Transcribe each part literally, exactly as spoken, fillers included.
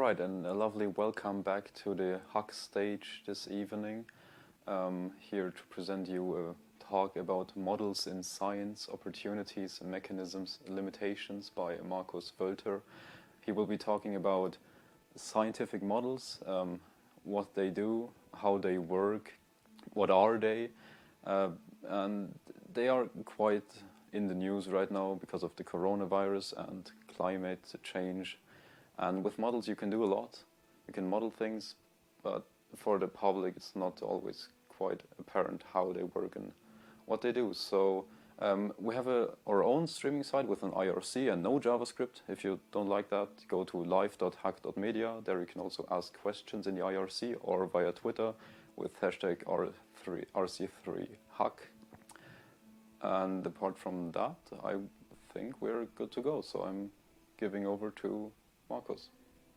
right, and a lovely welcome back to the H U C stage this evening. Um, here to present you a talk about models in science, opportunities, mechanisms, limitations by Markus Wölter. He will be talking about scientific models, um, what they do, how they work, what are they, uh, and they are quite in the news right now because of the coronavirus and climate change. And with models you can do a lot. You can model things, but for the public it's not always quite apparent how they work and what they do. So um, we have a, our own streaming site with an I R C and no JavaScript. If you don't like that, go to live dot hack dot media. There you can also ask questions in the I R C or via Twitter with hashtag R C three hack. And apart from that, I think we're good to go. So I'm giving over to Markus.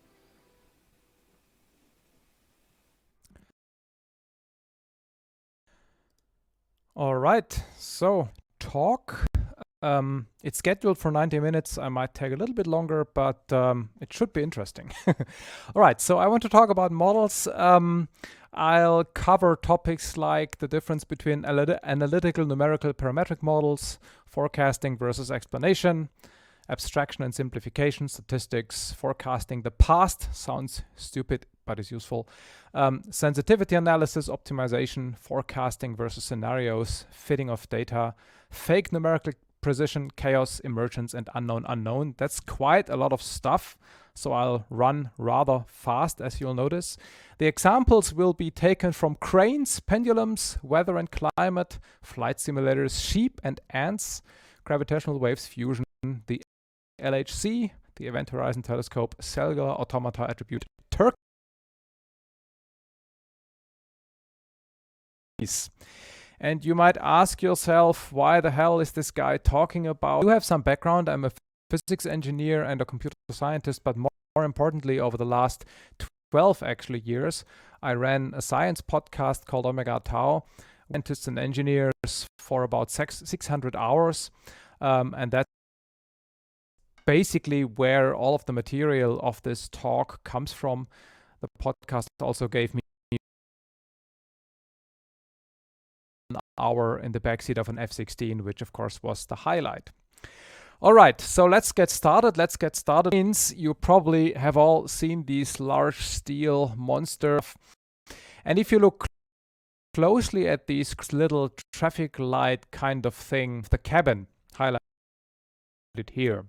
All right, so talk. Um, it's scheduled for ninety minutes. I might take a little bit longer, but um, it should be interesting. All right, so I want to talk about models. Um, I'll cover topics like the difference between analytical, numerical, parametric models, forecasting versus explanation, abstraction and simplification, statistics, forecasting the past, sounds stupid but is useful, um, sensitivity analysis, optimization, forecasting versus scenarios, fitting of data, fake numerical precision, chaos, emergence, and unknown unknown. That's quite a lot of stuff, so I'll run rather fast, as you'll notice. The examples will be taken from cranes, pendulums, weather and climate, flight simulators, sheep and ants, gravitational waves fusion, the L H C, the Event Horizon Telescope, cellular automata attribute Turkey. And you might ask yourself, why the hell is this guy talking about? I do have some background. I'm a physics engineer and a computer scientist, but more, more importantly, over the last twelve actually years, I ran a science podcast called Omega Tau, scientists and engineers for about six hundred hours, um, and that's basically where all of the material of this talk comes from. The podcast also gave me an hour in the backseat of an F sixteen, which of course was the highlight. All right, so let's get started. Let's get started. You probably have all seen these large steel monsters. And if you look closely at these little traffic light kind of thing, the cabin highlighted here,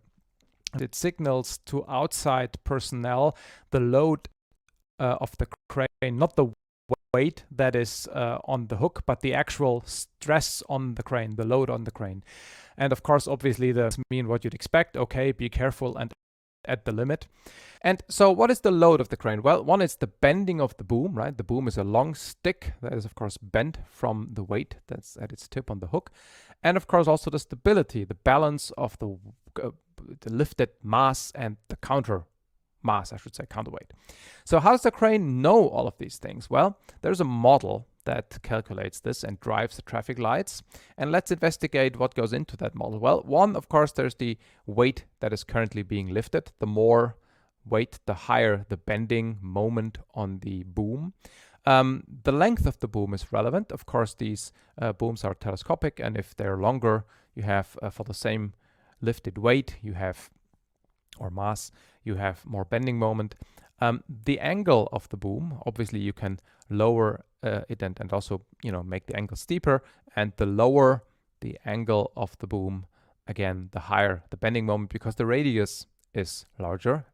it signals to outside personnel the load uh, of the crane, not the weight that is uh, on the hook, but the actual stress on the crane, the load on the crane. And of course, obviously, that mean what you'd expect. Okay, be careful and at the limit. And so what is the load of the crane? Well, one is the bending of the boom, right? The boom is a long stick that is, of course, bent from the weight that's at its tip on the hook. And of course, also the stability, the balance of the, uh, the lifted mass and the counter mass, I should say, counterweight. So how does the crane know all of these things? Well, there's a model that calculates this and drives the traffic lights. And let's investigate what goes into that model. Well, one, of course, there's the weight that is currently being lifted. The more weight, the higher the bending moment on the boom. Um, the length of the boom is relevant. Of course, these uh, booms are telescopic, and if they're longer, you have, uh, for the same lifted weight, you have, or mass, you have more bending moment. Um, the angle of the boom, obviously you can lower uh, it and, and also, you know, make the angle steeper. And the lower the angle of the boom, again, the higher the bending moment because the radius is larger.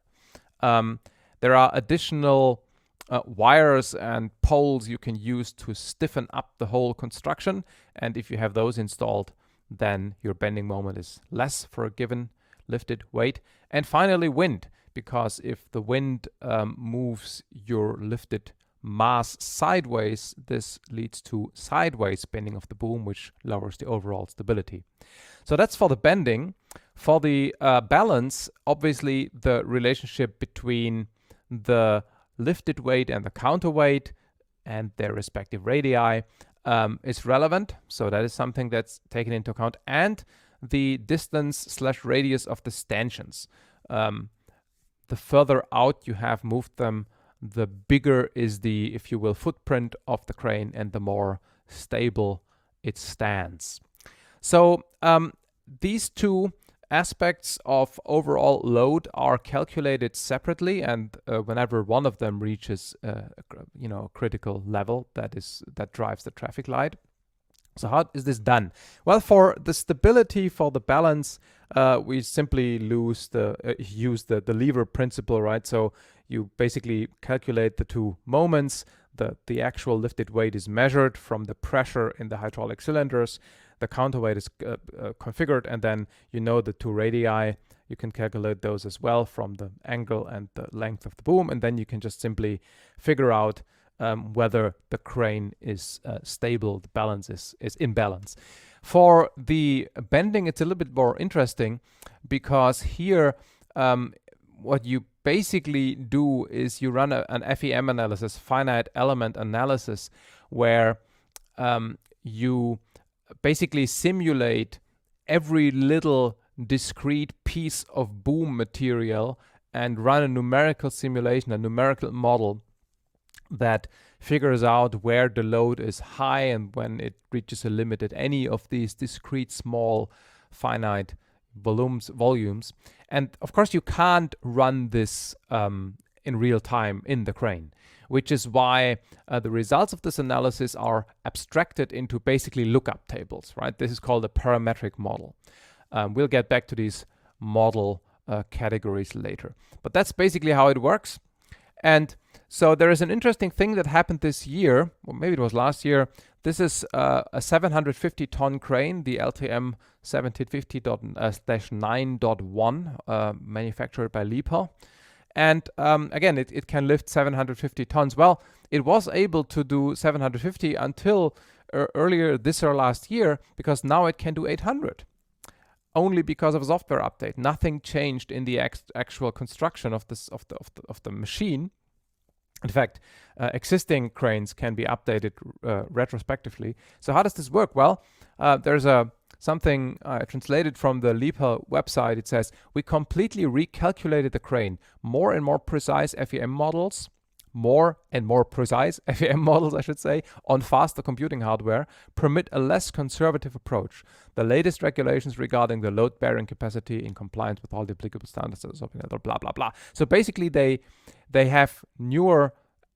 Um, there are additional uh, wires and poles you can use to stiffen up the whole construction. And if you have those installed, then your bending moment is less for a given lifted weight. And finally, wind, because if the wind um, moves your lifted mass sideways, this leads to sideways bending of the boom, which lowers the overall stability. So that's for the bending. For the uh, balance, obviously the relationship between the lifted weight and the counterweight and their respective radii um, is relevant. So that is something that's taken into account. And the distance slash radius of the stanchions. Um, the further out you have moved them, the bigger is the, if you will, footprint of the crane and the more stable it stands. So um, these two aspects of overall load are calculated separately, and uh, whenever one of them reaches uh, a, you know, a critical level, that is that drives the traffic light. So how is this done? Well, for the stability, for the balance, uh, we simply lose the uh, use the the lever principle, right? So you basically calculate the two moments. The the actual lifted weight is measured from the pressure in the hydraulic cylinders. The counterweight is uh, uh, configured, and then you know the two radii. You can calculate those as well from the angle and the length of the boom, and then you can just simply figure out um, whether the crane is uh, stable, the balance is, is in balance. For the bending, it's a little bit more interesting, because here um, what you basically do is you run a, an F E M analysis, finite element analysis, where um, you basically simulate every little discrete piece of boom material and run a numerical simulation, a numerical model that figures out where the load is high and when it reaches a limit at any of these discrete small finite volumes volumes. And of course you can't run this um, in real time in the crane, which is why uh, the results of this analysis are abstracted into basically lookup tables, right? This is called a parametric model. Um, we'll get back to these model uh, categories later. But that's basically how it works. And so there is an interesting thing that happened this year, or maybe it was last year. This is uh, a seven hundred fifty ton crane, the L T M seventeen fifty dash nine point one, uh, manufactured by Liebherr. And um, again, it, it can lift seven hundred fifty tons. Well, it was able to do seven hundred fifty until uh, earlier this or last year, because now it can do eight hundred. Only because of a software update. Nothing changed in the act actual construction of this of the of the, of the machine. In fact, uh, existing cranes can be updated uh, retrospectively. So how does this work? Well, uh, there's a something uh, translated from the Liebherr website. It says, we completely recalculated the crane. More and more precise F E M models, more and more precise F E M models, I should say, on faster computing hardware permit a less conservative approach. The latest regulations regarding the load-bearing capacity in compliance with all the applicable standards, blah, blah, blah. So basically they, they have newer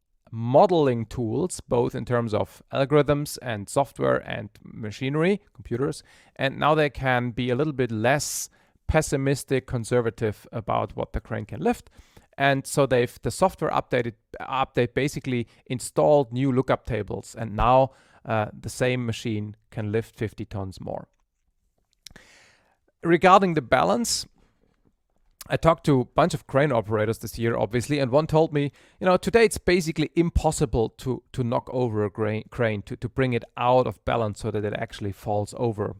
modeling tools, both in terms of algorithms and software and machinery, computers, and now they can be a little bit less pessimistic, conservative about what the crane can lift. And so they've the software updated update basically installed new lookup tables, and now uh, the same machine can lift fifty tons more. Regarding the balance, I talked to a bunch of crane operators this year, obviously, and one told me, you know, today it's basically impossible to to knock over a crane, crane to, to bring it out of balance so that it actually falls over.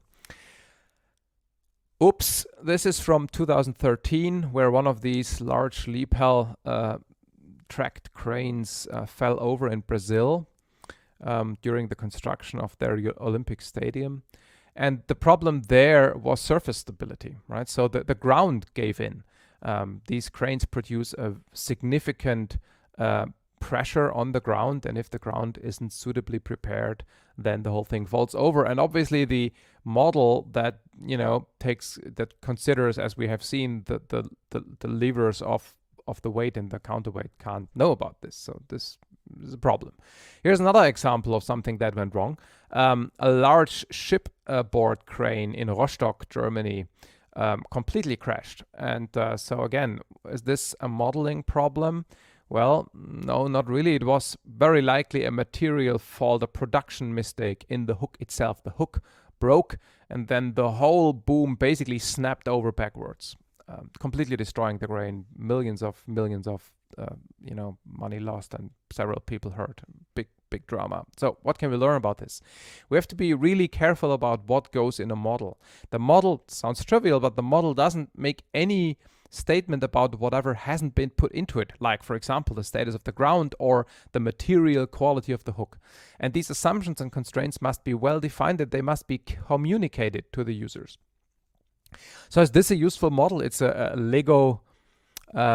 Oops, this is from two thousand thirteen, where one of these large Liebherr uh, tracked cranes uh, fell over in Brazil um, during the construction of their Olympic stadium. And the problem there was surface stability, right? So the, the ground gave in. Um, these cranes produce a significant uh, pressure on the ground, and if the ground isn't suitably prepared, then the whole thing falls over. And obviously the model that, you know, takes, that considers, as we have seen, the, the, the, the levers of, of the weight and the counterweight can't know about this. So this is a problem. Here's another example of something that went wrong. Um, a large shipboard crane in Rostock, Germany, um, completely crashed. And uh, so again, is this a modeling problem? Well, no, not really. It was very likely a material fault, a production mistake in the hook itself. The hook broke, and then the whole boom basically snapped over backwards, um, completely destroying the crane. Millions of millions of uh, you know, money lost and several people hurt. Big big drama. So what can we learn about this? We have to be really careful about what goes in a model. The model sounds trivial, but the model doesn't make any statement about whatever hasn't been put into it, like, for example, the status of the ground or the material quality of the hook. And these assumptions and constraints must be well defined, and they must be communicated to the users. So is this a useful model? It's a, a Lego uh,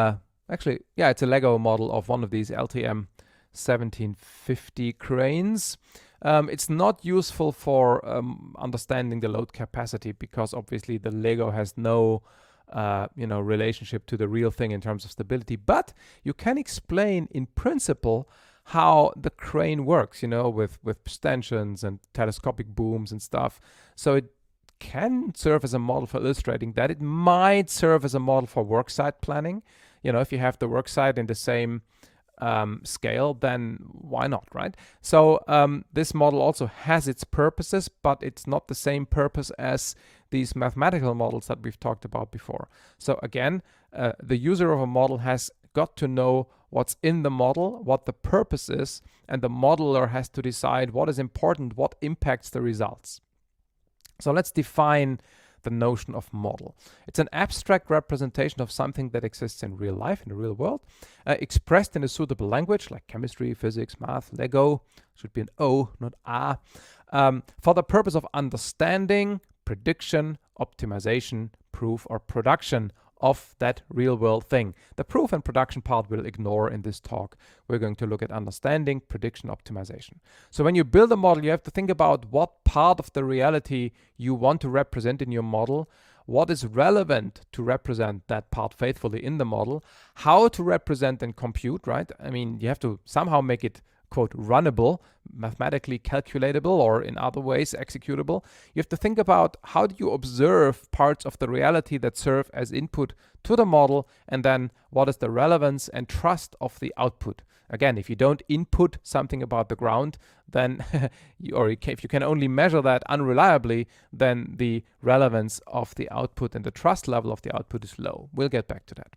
actually, yeah, it's a Lego model of one of these L T M seventeen fifty cranes. Um, it's not useful for um, understanding the load capacity because obviously the Lego has no uh, you know, relationship to the real thing in terms of stability. But you can explain in principle how the crane works, you know, with, with stanchions and telescopic booms and stuff. So it can serve as a model for illustrating that. It might serve as a model for worksite planning. You know, if you have the worksite in the same Um, scale, then why not, right? So um, this model also has its purposes, but it's not the same purpose as these mathematical models that we've talked about before. So again, uh, the user of a model has got to know what's in the model, what the purpose is, and the modeler has to decide what is important, what impacts the results. So let's define the notion of model. It's an abstract representation of something that exists in real life, in the real world, uh, expressed in a suitable language like chemistry, physics, math, Lego, should be an O, not A, um, for the purpose of understanding, prediction, optimization, proof, or production of that real world thing. The proof and production part we'll ignore in this talk. We're going to look at understanding, prediction, optimization. So when you build a model, you have to think about what part of the reality you want to represent in your model, what is relevant to represent that part faithfully in the model, how to represent and compute, right? I mean, you have to somehow make it, quote, runnable, mathematically calculatable, or in other ways executable. You have to think about how do you observe parts of the reality that serve as input to the model, and then what is the relevance and trust of the output. Again, if you don't input something about the ground, then, you, or if you can only measure that unreliably, then the relevance of the output and the trust level of the output is low. We'll get back to that.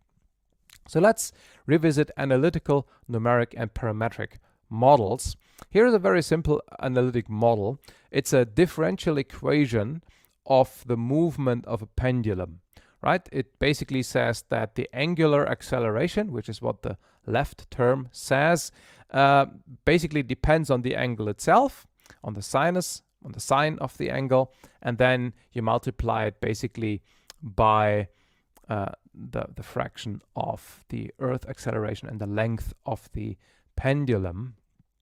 So let's revisit analytical, numeric, and parametric models. Here is a very simple analytic model. It's a differential equation of the movement of a pendulum, right? It basically says that the angular acceleration, which is what the left term says, uh, basically depends on the angle itself, on the sinus, on the sine of the angle, and then you multiply it basically by uh, the, the fraction of the Earth acceleration and the length of the pendulum.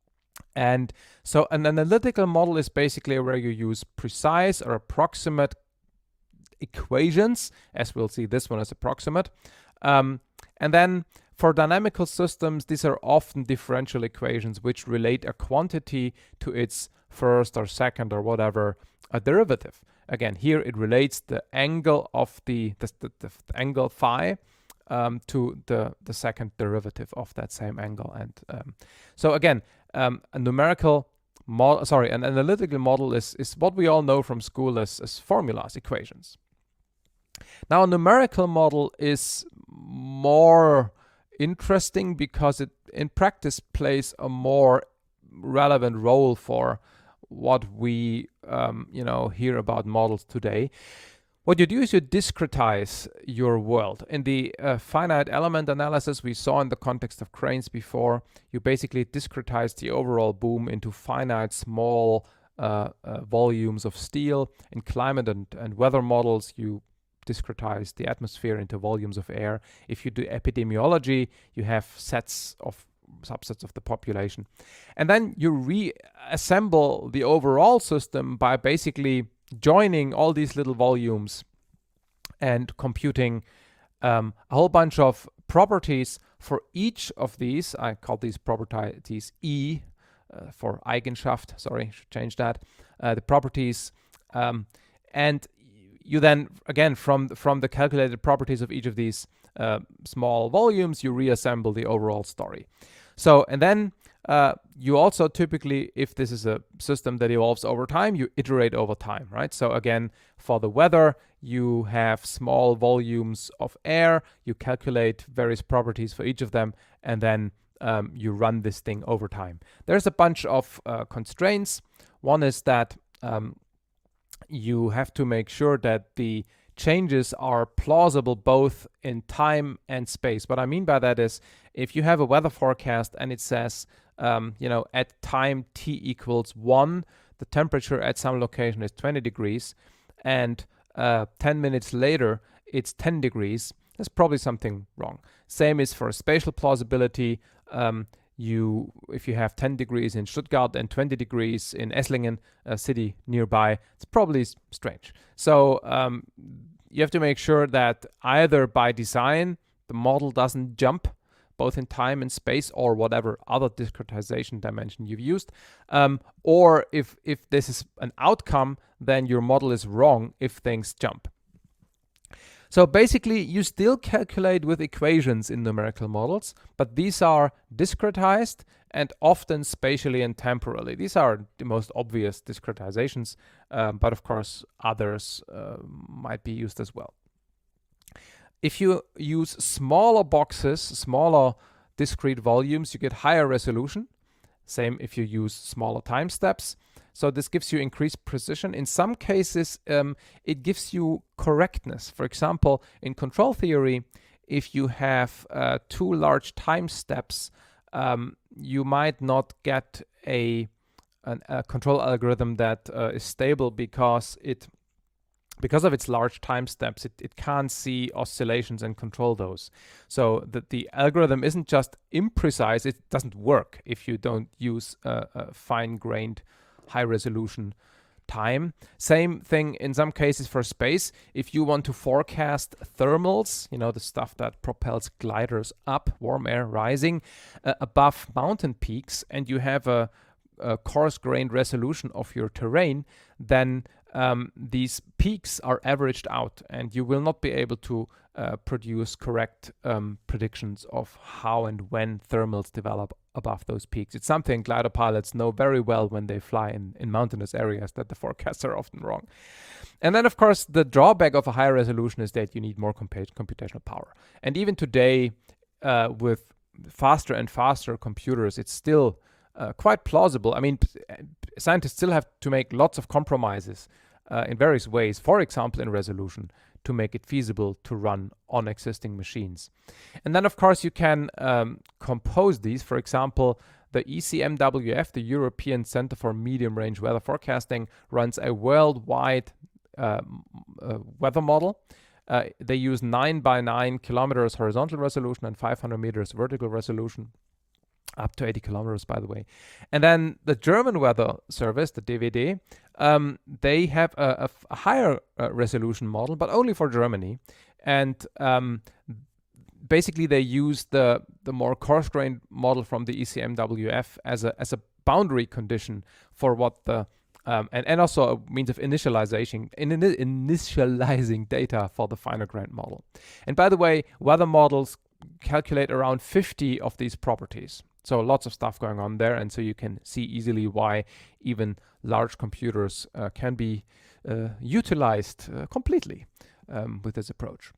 And so an analytical model is basically where you use precise or approximate equations, as we'll see this one is approximate. Um, and then for dynamical systems, these are often differential equations which relate a quantity to its first or second or whatever a derivative. Again, here it relates the angle of the, the, the, the angle phi um, to the, the second derivative of that same angle. And um, so again, um, a numerical model, sorry, an analytical model is, is what we all know from school as, as formulas, equations. Now, a numerical model is more interesting because it in practice plays a more relevant role for what we um, you know hear about models today. What you do is you discretize your world. In the uh, finite element analysis we saw in the context of cranes before, you basically discretize the overall boom into finite small uh, uh, volumes of steel. In climate and, and weather models, you discretize the atmosphere into volumes of air. If you do epidemiology, you have sets of subsets of the population. And then you reassemble the overall system by basically joining all these little volumes and computing um, a whole bunch of properties for each of these. I call these properties E uh, for Eigenschaft. Sorry, should change that. Uh, the properties. Um, and you then, again, from, from the calculated properties of each of these uh, small volumes, you reassemble the overall story. So, and then uh, you also typically, if this is a system that evolves over time, you iterate over time, right? So again, for the weather, you have small volumes of air, you calculate various properties for each of them, and then um, you run this thing over time. There's a bunch of uh, constraints. One is that um, you have to make sure that the changes are plausible both in time and space. What I mean by that is if you have a weather forecast and it says, um, you know, at time t equals one, the temperature at some location is twenty degrees, and uh, ten minutes later it's ten degrees, there's probably something wrong. Same is for spatial plausibility. Um, you, if you have ten degrees in Stuttgart and twenty degrees in Esslingen, a city nearby, it's probably strange. So um, you have to make sure that either by design, the model doesn't jump both in time and space, or whatever other discretization dimension you've used. Um, or if, if this is an outcome, then your model is wrong if things jump. So basically, you still calculate with equations in numerical models, but these are discretized and often spatially and temporally. These are the most obvious discretizations, um, but of course, others uh, might be used as well. If you use smaller boxes, smaller discrete volumes, you get higher resolution. Same if you use smaller time steps. So this gives you increased precision. In some cases, um, it gives you correctness. For example, in control theory, if you have uh, two large time steps, um, you might not get a, an, a control algorithm that uh, is stable because it Because of its large time steps, it, it can't see oscillations and control those. So that the algorithm isn't just imprecise, it doesn't work if you don't use a, a fine-grained, high-resolution time. Same thing in some cases for space. If you want to forecast thermals, you know, the stuff that propels gliders up, warm air rising uh, above mountain peaks, and you have a, a coarse-grained resolution of your terrain, then Um, these peaks are averaged out, and you will not be able to uh, produce correct um, predictions of how and when thermals develop above those peaks. It's something glider pilots know very well when they fly in, in mountainous areas, that the forecasts are often wrong. And then, of course, the drawback of a higher resolution is that you need more comp- computational power. And even today, uh, with faster and faster computers, it's still Uh, quite plausible. I mean, scientists still have to make lots of compromises uh, in various ways, for example, in resolution, to make it feasible to run on existing machines. And then, of course, you can um, compose these. For example, the E C M W F, the European Center for Medium Range Weather Forecasting, runs a worldwide uh, uh, weather model. Uh, they use nine by nine kilometers horizontal resolution and five hundred meters vertical resolution. Up to eighty kilometers, by the way. And then the German Weather Service, the D W D, um, they have a, a, a higher uh, resolution model, but only for Germany. And um, basically, they use the the more coarse-grained model from the E C M W F as a as a boundary condition for what the um, and and also a means of initialization in, in initializing data for the finer-grained model. And by the way, weather models calculate around fifty of these properties. So lots of stuff going on there, and so you can see easily why even large computers uh, can be uh, utilized uh, completely um, with this approach.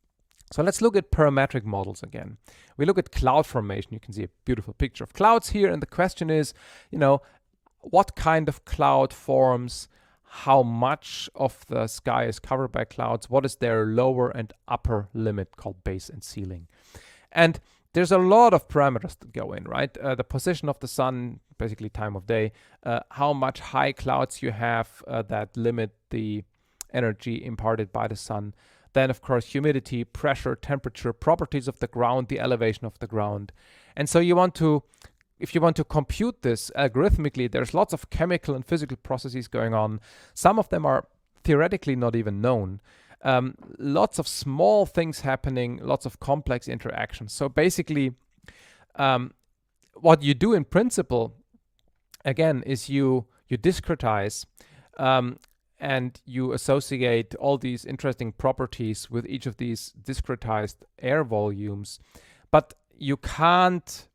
So let's look at parametric models again. We look at cloud formation. You can see a beautiful picture of clouds here, and the question is, you know, what kind of cloud forms, how much of the sky is covered by clouds, what is their lower and upper limit called base and ceiling. And there's a lot of parameters that go in, right? Uh, the position of the sun, basically time of day, uh, how much high clouds you have uh, that limit the energy imparted by the sun. Then, of course, humidity, pressure, temperature, properties of the ground, the elevation of the ground. And so you want to, if you want to compute this algorithmically, there's lots of chemical and physical processes going on. Some of them are theoretically not even known. Um, lots of small things happening, lots of complex interactions. So basically, um, what you do in principle, again, is you you discretize um, and you associate all these interesting properties with each of these discretized air volumes. But you can't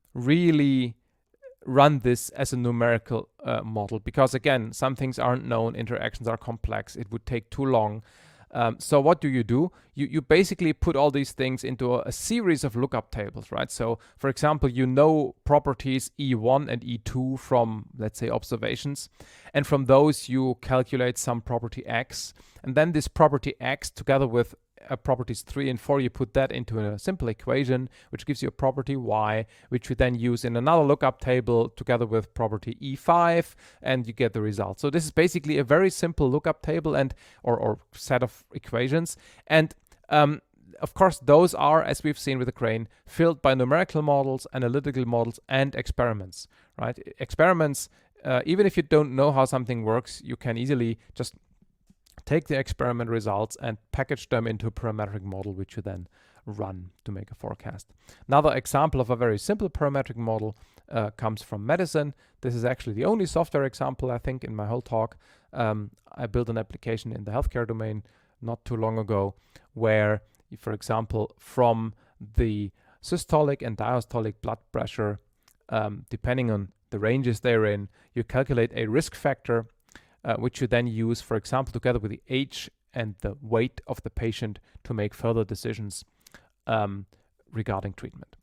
really run this as a numerical uh, model because, again, some things aren't known, interactions are complex, it would take too long. Um, so what do you do? You, you basically put all these things into a, a series of lookup tables, right? So, for example, you know properties E one and E two from, let's say, observations. And from those, you calculate some property X. And then this property X, together with uh, properties three and four, you put that into a simple equation, which gives you a property Y, which you then use in another lookup table together with property E five, and you get the result. So this is basically a very simple lookup table and or, or set of equations. And um, of course, those are, as we've seen with the crane, filled by numerical models, analytical models, and experiments, right? Experiments, uh, even if you don't know how something works, you can easily just take the experiment results and package them into a parametric model, which you then run to make a forecast. Another example of a very simple parametric model uh, comes from medicine. This is actually the only software example, I think, in my whole talk. Um, I built an application in the healthcare domain not too long ago, where, for example, from the systolic and diastolic blood pressure, um, depending on the ranges they're in, you calculate a risk factor, uh, which you then use, for example, together with the age and the weight of the patient to make further decisions um, regarding treatment.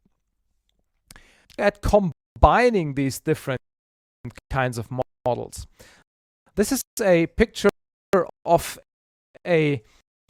At combining these different kinds of models, this is a picture of a,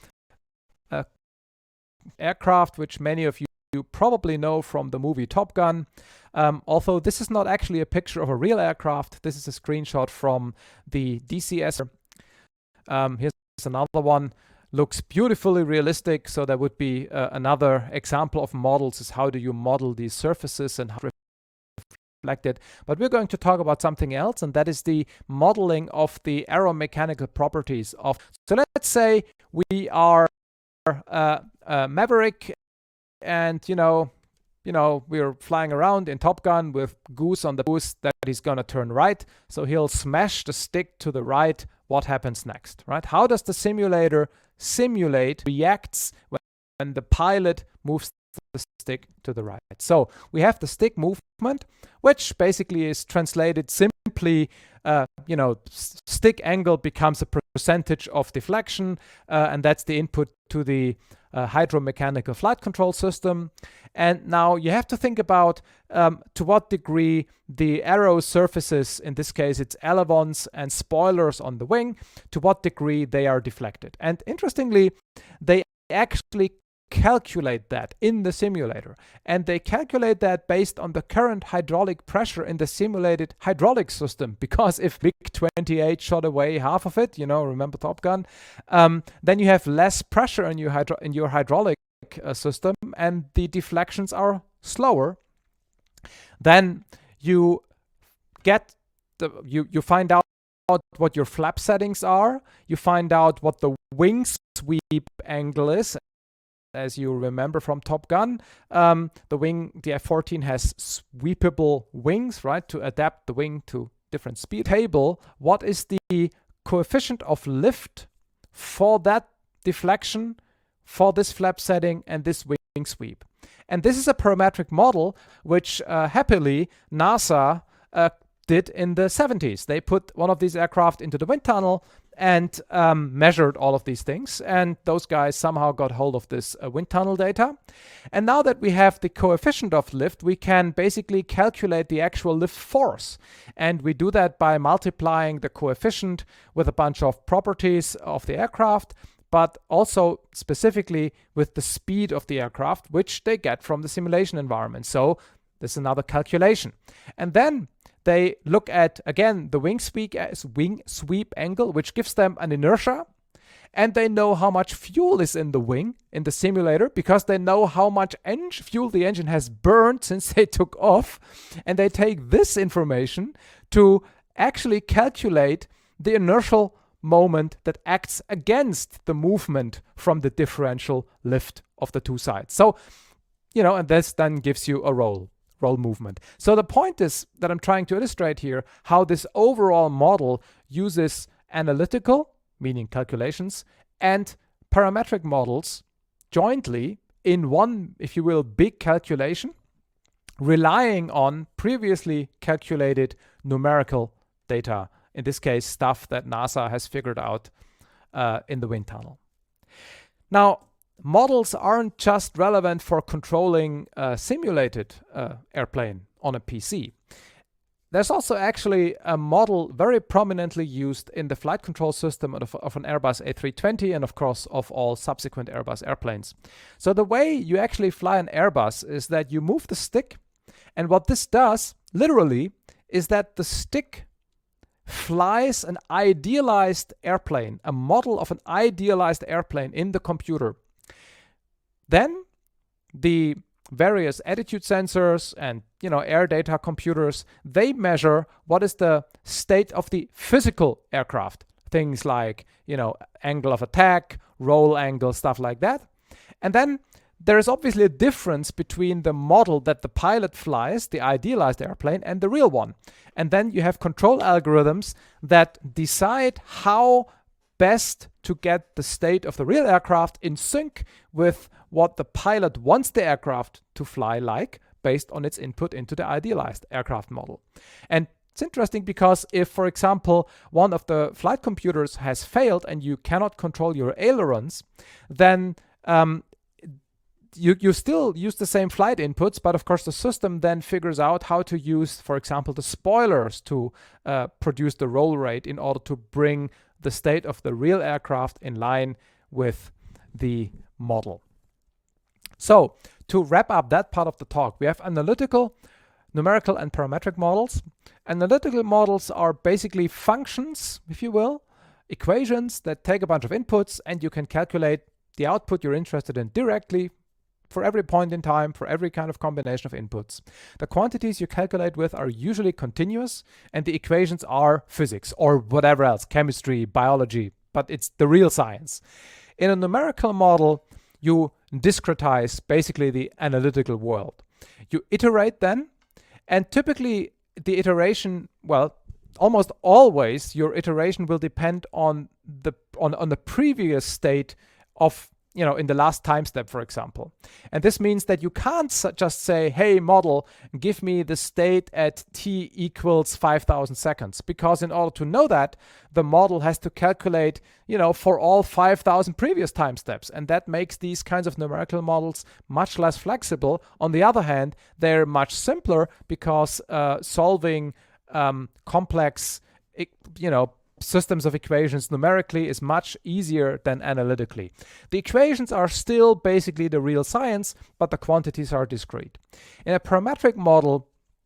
a aircraft which many of you, you probably know from the movie Top Gun. Um, although this is not actually a picture of a real aircraft, this is a screenshot from the D C S. Um, here's another one. Looks beautifully realistic, so that would be uh, another example of models, is how do you model these surfaces and how reflect it. But we're going to talk about something else, and that is the modeling of the aeromechanical properties of. So let's say we are uh, uh, Maverick, and you know, you know, we're flying around in Top Gun with Goose on the boost that he's gonna turn right, so he'll smash the stick to the right. What happens next, right? How does the simulator simulate, reacts when, when the pilot moves the stick to the right? So we have the stick movement, which basically is translated simply, uh, you know, stick angle becomes a percentage of deflection, uh, and that's the input to the uh, hydromechanical flight control system. And now you have to think about um, to what degree the aero surfaces, in this case it's ailerons and spoilers on the wing, to what degree they are deflected. And interestingly, they actually calculate that in the simulator, and they calculate that based on the current hydraulic pressure in the simulated hydraulic system, because if MiG twenty-eight shot away half of it, you know, remember Top Gun, um, then you have less pressure in your hydro in your hydraulic uh, system, and the deflections are slower. Then you get the you you find out what your flap settings are, you find out what the wing sweep angle is. As you remember from Top Gun, um, the wing, the F fourteen has sweepable wings, right, to adapt the wing to different speed. Table, what is the coefficient of lift for that deflection, for this flap setting and this wing sweep? And this is a parametric model, which uh, happily NASA uh, did in the seventies. They put one of these aircraft into the wind tunnel and um, measured all of these things, and those guys somehow got hold of this uh, wind tunnel data. And now that we have the coefficient of lift, we can basically calculate the actual lift force, and we do that by multiplying the coefficient with a bunch of properties of the aircraft, but also specifically with the speed of the aircraft, which they get from the simulation environment. So this is another calculation. And then they look at, again, the wing sweep, wing sweep angle, which gives them an inertia. And they know how much fuel is in the wing in the simulator, because they know how much engine fuel the engine has burned since they took off. And they take this information to actually calculate the inertial moment that acts against the movement from the differential lift of the two sides. So, you know, and this then gives you a roll. roll movement. So the point is that I'm trying to illustrate here how this overall model uses analytical, meaning calculations, and parametric models jointly in one, if you will, big calculation, relying on previously calculated numerical data, in this case, stuff that NASA has figured out uh, in the wind tunnel. Now, models aren't just relevant for controlling a simulated uh, airplane on a P C. There's also actually a model very prominently used in the flight control system of, of an Airbus A three twenty, and of course of all subsequent Airbus airplanes. So the way you actually fly an Airbus is that you move the stick, and what this does literally is that the stick flies an idealized airplane, a model of an idealized airplane in the computer. Then the various attitude sensors and, you know, air data computers, they measure what is the state of the physical aircraft. Things like, you know, angle of attack, roll angle, stuff like that. And then there is obviously a difference between the model that the pilot flies, the idealized airplane, and the real one. And then you have control algorithms that decide how best to get the state of the real aircraft in sync with what the pilot wants the aircraft to fly like, based on its input into the idealized aircraft model. And it's interesting because if, for example, one of the flight computers has failed and you cannot control your ailerons, then um, you, you still use the same flight inputs, but of course the system then figures out how to use, for example, the spoilers to uh, produce the roll rate in order to bring the state of the real aircraft in line with the model. So to wrap up that part of the talk, we have analytical, numerical, and parametric models. Analytical models are basically functions, if you will, equations that take a bunch of inputs and you can calculate the output you're interested in directly for every point in time, for every kind of combination of inputs. The quantities you calculate with are usually continuous and the equations are physics or whatever else, chemistry, biology, but it's the real science. In a numerical model, you discretize basically the analytical world. You iterate then, and typically the iteration, well, almost always your iteration will depend on the on, on the previous state of, you know, in the last time step, for example. And this means that you can't just say, hey, model, give me the state at t equals five thousand seconds, because in order to know that, the model has to calculate, you know, for all five thousand previous time steps. And that makes these kinds of numerical models much less flexible. On the other hand, they're much simpler because uh, solving um, complex, you know, systems of equations numerically is much easier than analytically. The equations are still basically the real science, but the quantities are discrete. In a parametric model,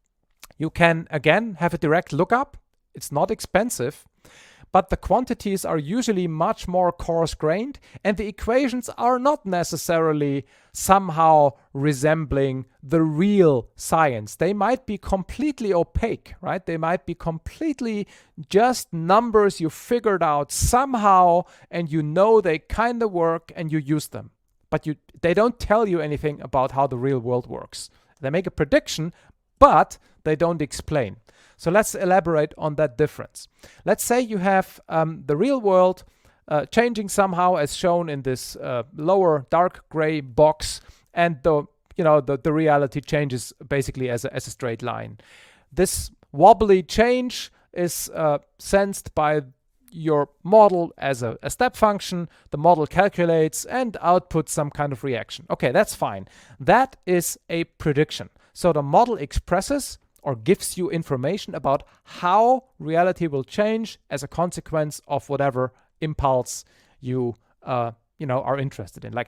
you can again have a direct lookup. It's not expensive, but the quantities are usually much more coarse-grained and the equations are not necessarily somehow resembling the real science. They might be completely opaque, right? They might be completely just numbers you figured out somehow and you know they kind of work and you use them. But you, they don't tell you anything about how the real world works. They make a prediction, but they don't explain. So let's elaborate on that difference. Let's say you have um, the real world uh, changing somehow as shown in this uh, lower dark gray box, and the you know the, the reality changes basically as a, as a straight line. This wobbly change is uh, sensed by your model as a, a step function. The model calculates and outputs some kind of reaction. Okay, that's fine. That is a prediction. So the model expresses or gives you information about how reality will change as a consequence of whatever impulse you uh, you know are interested in. Like,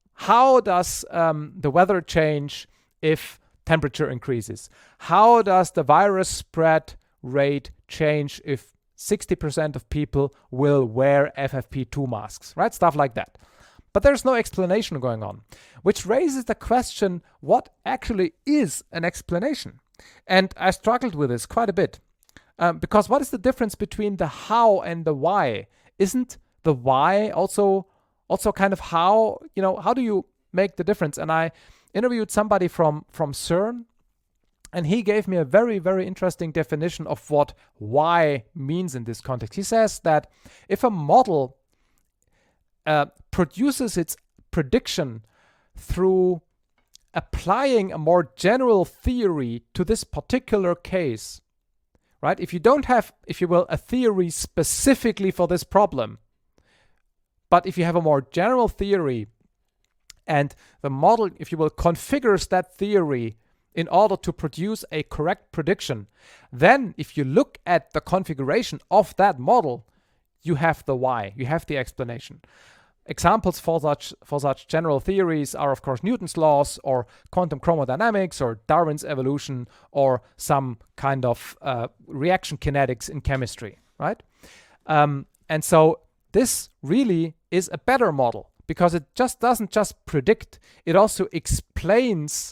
how does um, the weather change if temperature increases? How does the virus spread rate change if sixty percent of people will wear F F P two masks, right? Stuff like that. But there's no explanation going on, which raises the question, what actually is an explanation? And I struggled with this quite a bit, um, because what is the difference between the how and the why? Isn't the why also also kind of how, you know, how do you make the difference? And I interviewed somebody from, from CERN, and he gave me a very, very interesting definition of what why means in this context. He says that if a model uh, produces its prediction through applying a more general theory to this particular case, right? If you don't have, if you will, a theory specifically for this problem, but if you have a more general theory and the model, if you will, configures that theory in order to produce a correct prediction, then if you look at the configuration of that model, you have the why, you have the explanation. Examples for such for such general theories are, of course, Newton's laws or quantum chromodynamics or Darwin's evolution or some kind of uh, reaction kinetics in chemistry, right? Um, and so this really is a better model because it just doesn't just predict, it also explains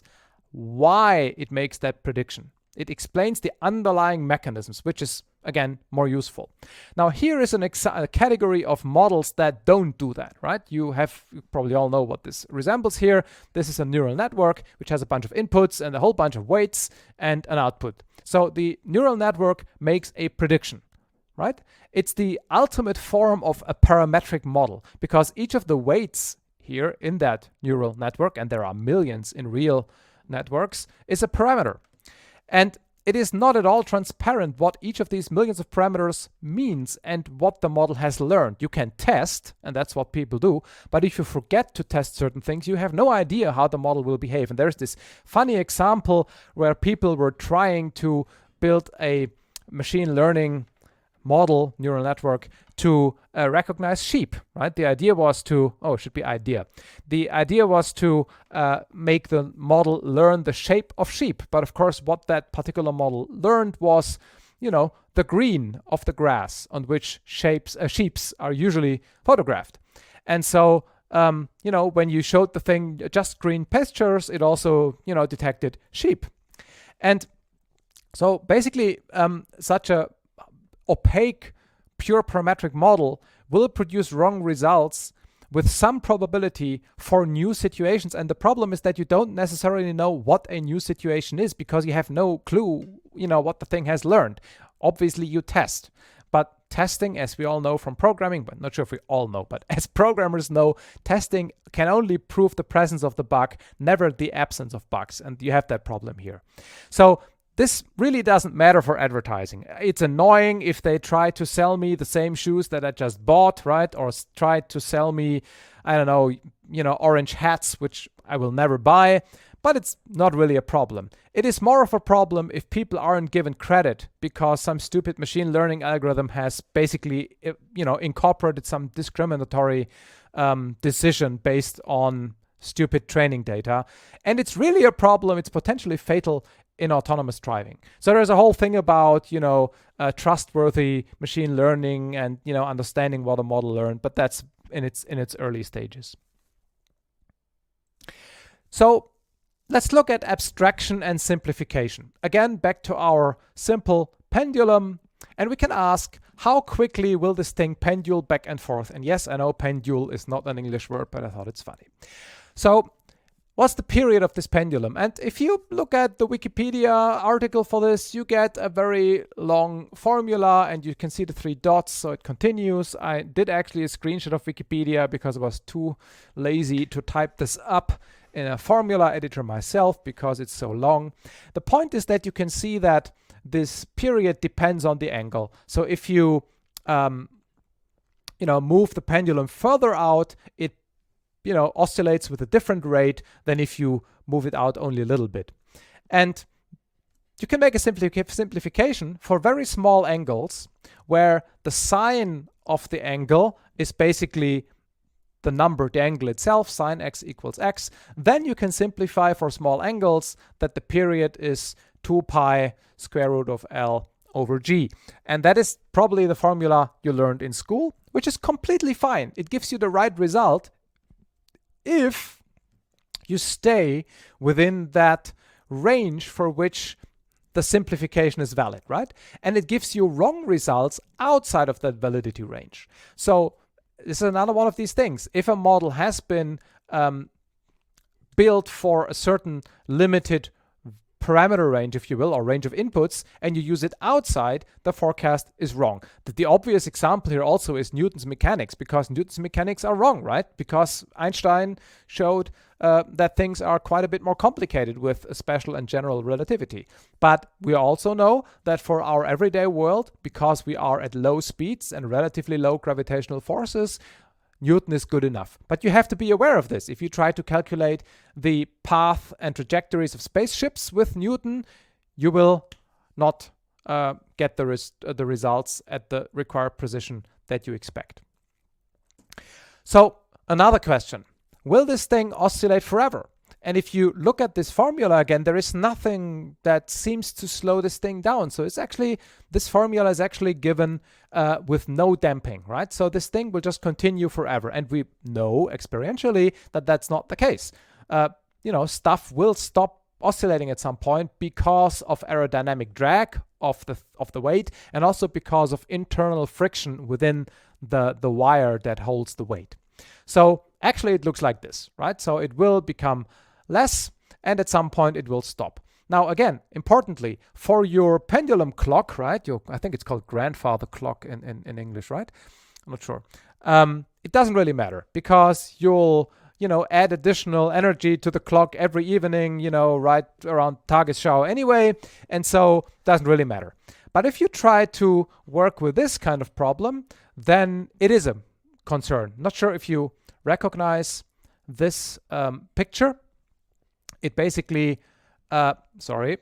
why it makes that prediction. It explains the underlying mechanisms, which is, again, more useful. Now, here is an ex a category of models that don't do that, right? You have, you probably all know what this resembles here. This is a neural network, which has a bunch of inputs and a whole bunch of weights and an output. So the neural network makes a prediction, right? It's the ultimate form of a parametric model, because each of the weights here in that neural network, and there are millions in real networks, is a parameter. And it is not at all transparent what each of these millions of parameters means and what the model has learned. You can test, and that's what people do, but if you forget to test certain things, you have no idea how the model will behave. And there's this funny example where people were trying to build a machine learning model, neural network, to uh, recognize sheep, right? The idea was to, oh, it should be idea. The idea was to uh, make the model learn the shape of sheep. But of course, what that particular model learned was, you know, the green of the grass on which shapes, uh, sheeps are usually photographed. And so, um, you know, when you showed the thing just green pastures, it also, you know, detected sheep. And so basically, um, such a opaque, pure parametric model will produce wrong results with some probability for new situations. And the problem is that you don't necessarily know what a new situation is, because you have no clue, you know, what the thing has learned. Obviously, you test. But testing, as we all know from programming, but not sure if we all know, but as programmers know, testing can only prove the presence of the bug, never the absence of bugs. And you have that problem here. So this really doesn't matter for advertising. It's annoying if they try to sell me the same shoes that I just bought, right? Or s- try to sell me, I don't know, you know, orange hats, which I will never buy, but it's not really a problem. It is more of a problem if people aren't given credit because some stupid machine learning algorithm has basically, you know, incorporated some discriminatory um, decision based on stupid training data. And it's really a problem. It's potentially fatal in autonomous driving. So there's a whole thing about, you know, uh, trustworthy machine learning and, you know, understanding what a model learned, but that's in its in its early stages. So let's look at abstraction and simplification. Again, back to our simple pendulum, and we can ask, how quickly will this thing pendule back and forth? And yes, I know pendule is not an English word, but I thought it's funny. So what's the period of this pendulum? And if you look at the Wikipedia article for this, you get a very long formula and you can see the three dots, so it continues. I did actually a screenshot of Wikipedia because I was too lazy to type this up in a formula editor myself because it's so long. The point is that you can see that this period depends on the angle. So if you, um, you know, move the pendulum further out, it you know, oscillates with a different rate than if you move it out only a little bit. And you can make a simplific simplification for very small angles where the sine of the angle is basically the number, the angle itself, sine x equals x. Then you can simplify for small angles that the period is two pi square root of L over G. And that is probably the formula you learned in school, which is completely fine. It gives you the right result if you stay within that range for which the simplification is valid, right? And it gives you wrong results outside of that validity range. So this is another one of these things. If a model has been um, built for a certain limited parameter range, if you will, or range of inputs, and you use it outside, the forecast is wrong. The, the obvious example here also is Newton's mechanics, because Newton's mechanics are wrong, right? Because Einstein showed uh, that things are quite a bit more complicated with special and general relativity. But we also know that for our everyday world, because we are at low speeds and relatively low gravitational forces, Newton is good enough. But you have to be aware of this. If you try to calculate the path and trajectories of spaceships with Newton, you will not uh, get the, res uh, the results at the required precision that you expect. So another question, will this thing oscillate forever? And if you look at this formula again, there is nothing that seems to slow this thing down. So it's actually, this formula is actually given uh, with no damping, right? So this thing will just continue forever. And we know experientially that that's not the case. Uh, you know, stuff will stop oscillating at some point because of aerodynamic drag of the of the weight, and also because of internal friction within the the wire that holds the weight. So actually it looks like this, right? So it will become less, and at some point it will stop. Now again, importantly, for your pendulum clock, right? Your, I think it's called grandfather clock in, in, in English, right? I'm not sure. Um, it doesn't really matter, because you'll you know, add additional energy to the clock every evening, you know, right around Tagesschau anyway, and so it doesn't really matter. But if you try to work with this kind of problem, then it is a concern. Not sure if you recognize this um, picture. It basically, uh, sorry,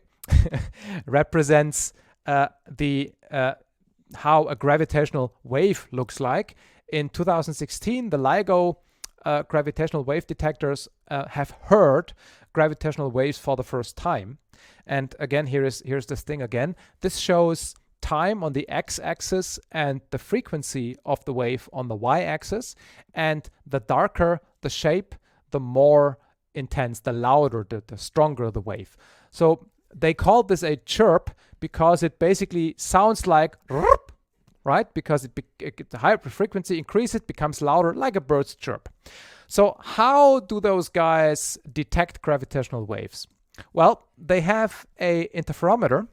represents uh, the uh, how a gravitational wave looks like. In two thousand sixteen, the LIGO Uh, gravitational wave detectors uh, have heard gravitational waves for the first time. And again, here is here's this thing again. This shows time on the x-axis and the frequency of the wave on the y-axis. And the darker the shape, the more intense, the louder, the, the stronger the wave. So they call this a chirp because it basically sounds like right? Because it, it the higher frequency increases, it becomes louder, like a bird's chirp. So how do those guys detect gravitational waves? Well, they have a interferometer,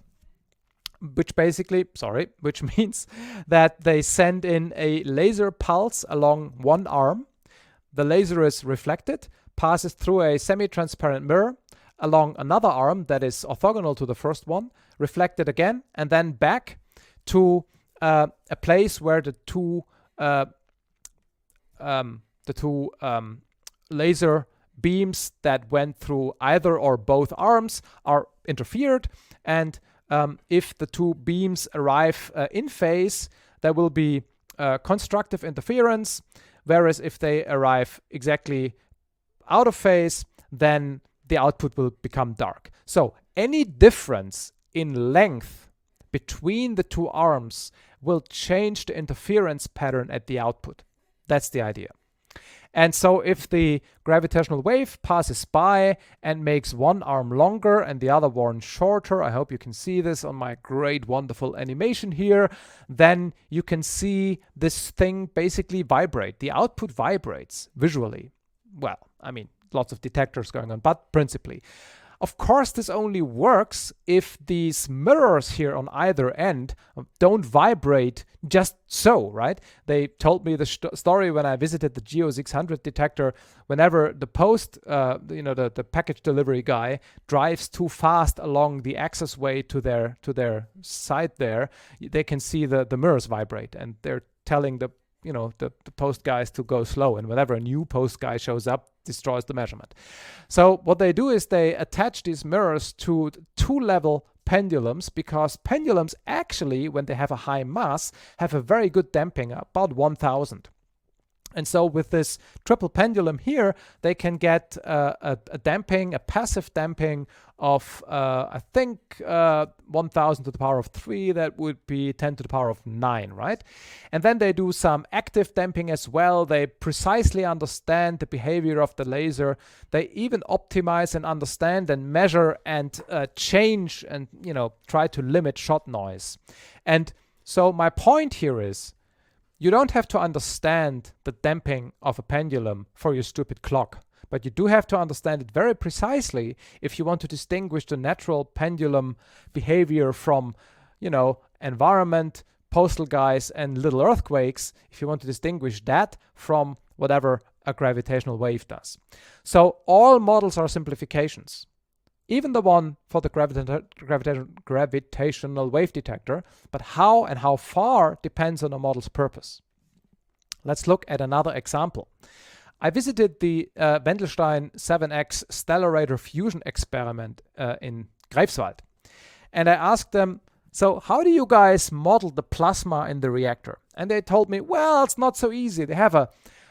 which basically, sorry, which means that they send in a laser pulse along one arm. The laser is reflected, passes through a semi-transparent mirror along another arm that is orthogonal to the first one, reflected again, and then back to Uh, a place where the two uh, um, the two um, laser beams that went through either or both arms are interfered, and um, if the two beams arrive uh, in phase, there will be uh, constructive interference, whereas if they arrive exactly out of phase, then the output will become dark. So any difference in length between the two arms will change the interference pattern at the output. That's the idea. And so if the gravitational wave passes by and makes one arm longer and the other one shorter, I hope you can see this on my great, wonderful animation here, then you can see this thing basically vibrate. The output vibrates visually. Well, I mean, lots of detectors going on, but principally. Of course, this only works if these mirrors here on either end don't vibrate just so, right? They told me the st story when I visited the Geo six hundred detector. Whenever the post, uh, you know, the, the package delivery guy drives too fast along the access way to their to their site there, they can see the, the mirrors vibrate, and they're telling the you know the, the post guys to go slow, and whenever a new post guy shows up, destroys the measurement. So what they do is they attach these mirrors to two-level pendulums, because pendulums actually, when they have a high mass, have a very good damping, about one thousand. And so with this triple pendulum here, they can get uh, a, a damping, a passive damping of, uh, I think, uh, one thousand to the power of three. That would be ten to the power of nine, right? And then they do some active damping as well. They precisely understand the behavior of the laser. They even optimize and understand and measure and uh, change and, you know, try to limit shot noise. And so my point here is, you don't have to understand the damping of a pendulum for your stupid clock, but you do have to understand it very precisely if you want to distinguish the natural pendulum behavior from, you know, environment, postal guys, and little earthquakes, if you want to distinguish that from whatever a gravitational wave does. So all models are simplifications. Even the one for the gravita gravita gravitational wave detector, but how and how far depends on a model's purpose. Let's look at another example. I visited the uh, Wendelstein seven X Stellarator fusion experiment uh, in Greifswald, and I asked them, so how do you guys model the plasma in the reactor? And they told me, well, it's not so easy. They have a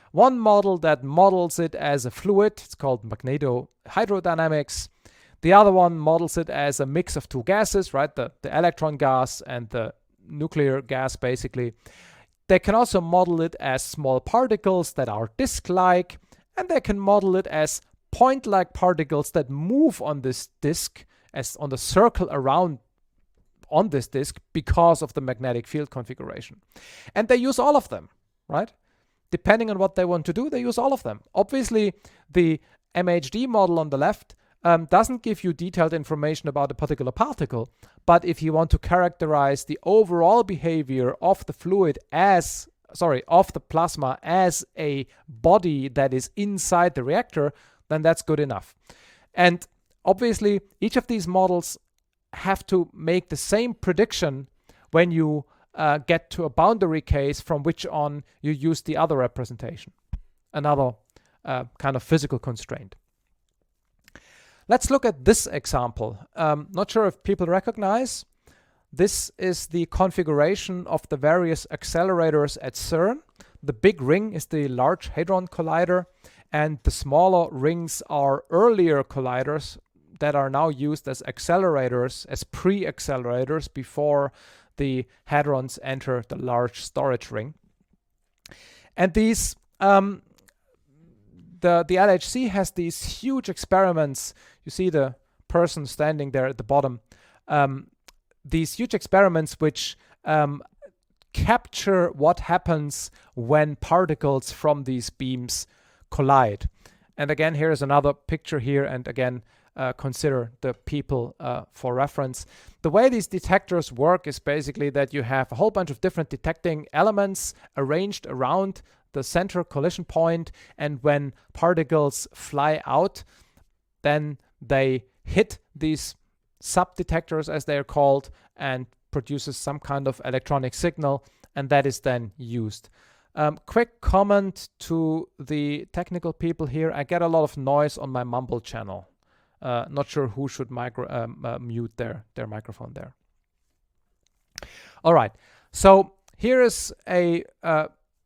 One model that models it as a fluid, it's called magnetohydrodynamics. The other one models it as a mix of two gases, right? The, the electron gas and the nuclear gas, basically. They can also model it as small particles that are disk-like, and they can model it as point-like particles that move on this disk, as on the circle around on this disk, because of the magnetic field configuration. And they use all of them, right? Depending on what they want to do, they use all of them. Obviously, the M H D model on the left um, doesn't give you detailed information about a particular particle, but if you want to characterize the overall behavior of the fluid as, sorry, of the plasma as a body that is inside the reactor, then that's good enough. And obviously, each of these models have to make the same prediction when you uh, get to a boundary case from which on you use the other representation, another uh, kind of physical constraint. Let's look at this example. Um, not sure if people recognize. This is the configuration of the various accelerators at CERN. The big ring is the Large Hadron Collider, and the smaller rings are earlier colliders that are now used as accelerators, as pre-accelerators before the hadrons enter the large storage ring. And these, um, the, the L H C has these huge experiments. You see the person standing there at the bottom. Um, these huge experiments which um, capture what happens when particles from these beams collide. And again, here is another picture here, and again, uh, consider the people uh, for reference. The way these detectors work is basically that you have a whole bunch of different detecting elements arranged around the center collision point, and when particles fly out, then they hit these sub-detectors, as they are called, and produces some kind of electronic signal, and that is then used. Um, quick comment to the technical people here. I get a lot of noise on my Mumble channel. Uh, not sure who should micro, um, uh, mute their, their microphone there. All right, so here is a uh,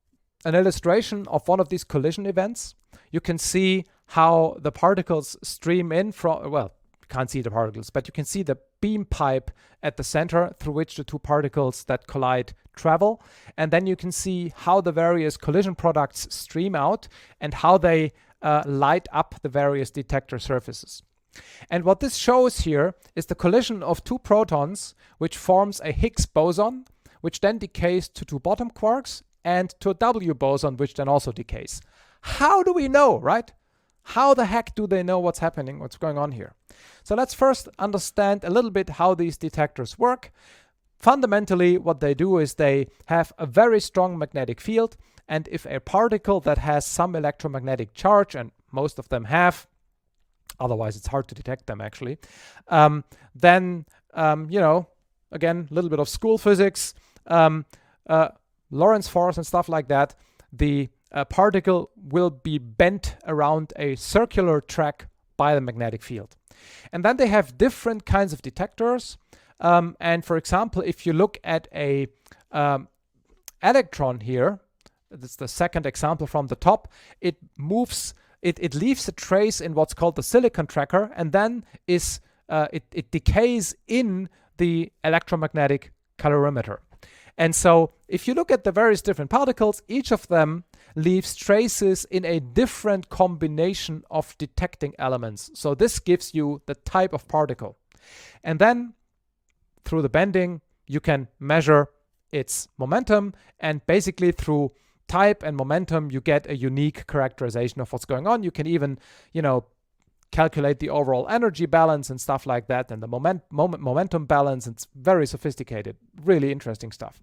an illustration of one of these collision events. You can see how the particles stream in from, well, you can't see the particles, but you can see the beam pipe at the center through which the two particles that collide travel. And then you can see how the various collision products stream out and how they uh, light up the various detector surfaces. And what this shows here is the collision of two protons, which forms a Higgs boson, which then decays to two bottom quarks, and to a W boson, which then also decays. How do we know, right? How the heck do they know what's happening, what's going on here? So let's first understand a little bit how these detectors work. Fundamentally, what they do is they have a very strong magnetic field, and if a particle that has some electromagnetic charge, and most of them have, otherwise it's hard to detect them actually, um, then, um, you know, again, a little bit of school physics, um, uh, Lorentz force and stuff like that, the uh, particle will be bent around a circular track by the magnetic field. And then they have different kinds of detectors. Um, and for example, if you look at a um, electron here, that's the second example from the top, it moves, it, it leaves a trace in what's called the silicon tracker, and then is uh, it, it decays in the electromagnetic calorimeter. And so if you look at the various different particles, each of them leaves traces in a different combination of detecting elements. So this gives you the type of particle. And then through the bending, you can measure its momentum, and basically through type and momentum, you get a unique characterization of what's going on. You can even, you know, calculate the overall energy balance and stuff like that, and the moment, moment momentum balance. It's very sophisticated, really interesting stuff.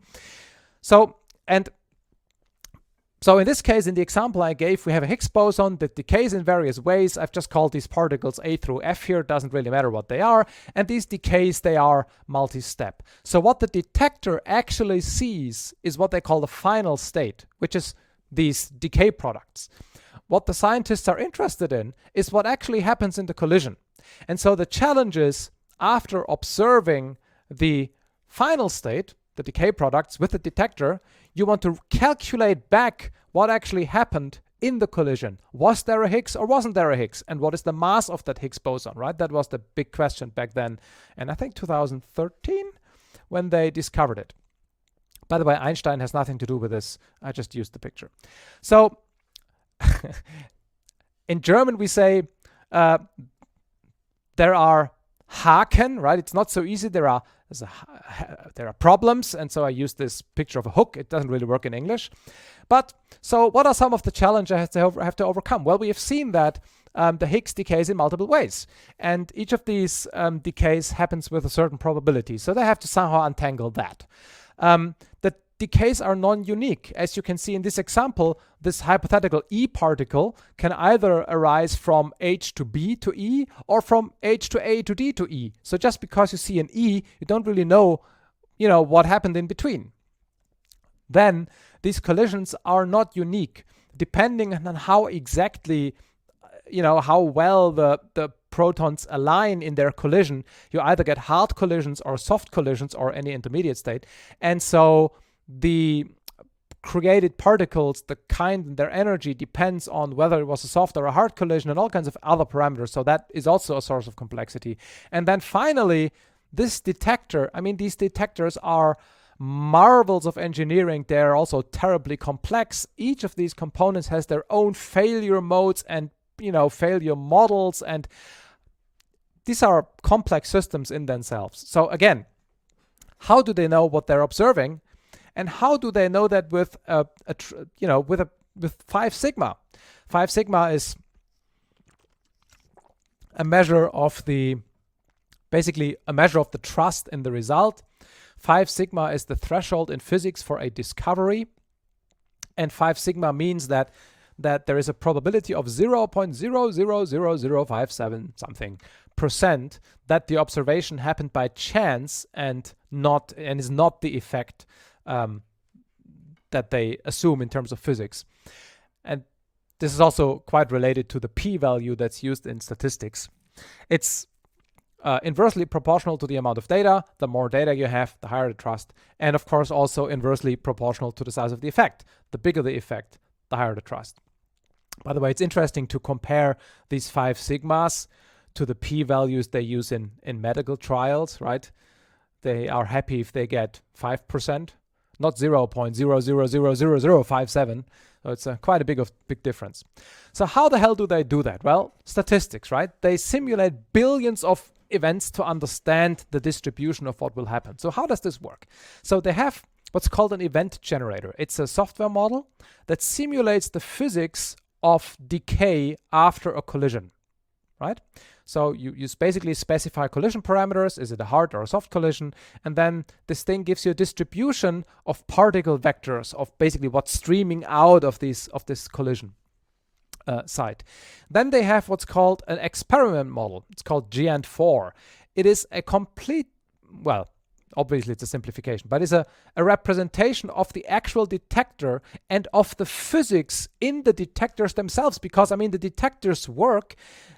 So, and so in this case, in the example I gave, we have a Higgs boson that decays in various ways. I've just called these particles A through F here. Doesn't really matter what they are. And these decays, they are multi-step. So what the detector actually sees is what they call the final state, which is these decay products. What the scientists are interested in is what actually happens in the collision. And so the challenge is, after observing the final state, the decay products with the detector, you want to calculate back what actually happened in the collision. Was there a Higgs or wasn't there a Higgs? And what is the mass of that Higgs boson, right? That was the big question back then. And I think two thousand thirteen when they discovered it. By the way, Einstein has nothing to do with this. I just used the picture. So in German, we say uh, there are Haken, right? It's not so easy. There are a, there are problems, and so I use this picture of a hook. It doesn't really work in English. But so what are some of the challenges I have to, over, have to overcome? Well, we have seen that um, the Higgs decays in multiple ways, and each of these um, decays happens with a certain probability. So they have to somehow untangle that. Um, the decays are non-unique. As you can see in this example, this hypothetical E particle can either arise from H to B to E or from H to A to D to E. So just because you see an E, you don't really know, you know, what happened in between. Then these collisions are not unique, depending on how exactly, you know, how well the, the protons align in their collision. You either get hard collisions or soft collisions or any intermediate state. And so the created particles, the kind and their energy depends on whether it was a soft or a hard collision and all kinds of other parameters. So that is also a source of complexity. And then finally, this detector, I mean, these detectors are marvels of engineering. They're also terribly complex. Each of these components has their own failure modes and, you know, failure models, and these are complex systems in themselves. So again, how do they know what they're observing? And how do they know that with a, a tr you know, with a with five sigma? Five sigma is a measure of the, basically a measure of the trust in the result. Five sigma is the threshold in physics for a discovery, and five sigma means that that there is a probability of zero point zero zero zero zero five seven something percent that the observation happened by chance and not and is not the effect Um, that they assume in terms of physics. And this is also quite related to the p-value that's used in statistics. It's uh, inversely proportional to the amount of data. The more data you have, the higher the trust. And of course, also inversely proportional to the size of the effect. The bigger the effect, the higher the trust. By the way, it's interesting to compare these five sigmas to the p-values they use in, in medical trials, right? They are happy if they get five percent. Not zero point zero zero zero zero zero five seven. So it's a quite a big of big difference. So how the hell do they do that? Well, statistics, right? They simulate billions of events to understand the distribution of what will happen. So how does this work? So they have what's called an event generator. It's a software model that simulates the physics of decay after a collision, right? So you, you basically specify collision parameters. Is it a hard or a soft collision? And then this thing gives you a distribution of particle vectors of basically what's streaming out of this, of this collision uh, site. Then they have what's called an experiment model. It's called G A N T four. It is a complete, well, obviously it's a simplification, but it's a, a representation of the actual detector and of the physics in the detectors themselves. Because, I mean, the detectors work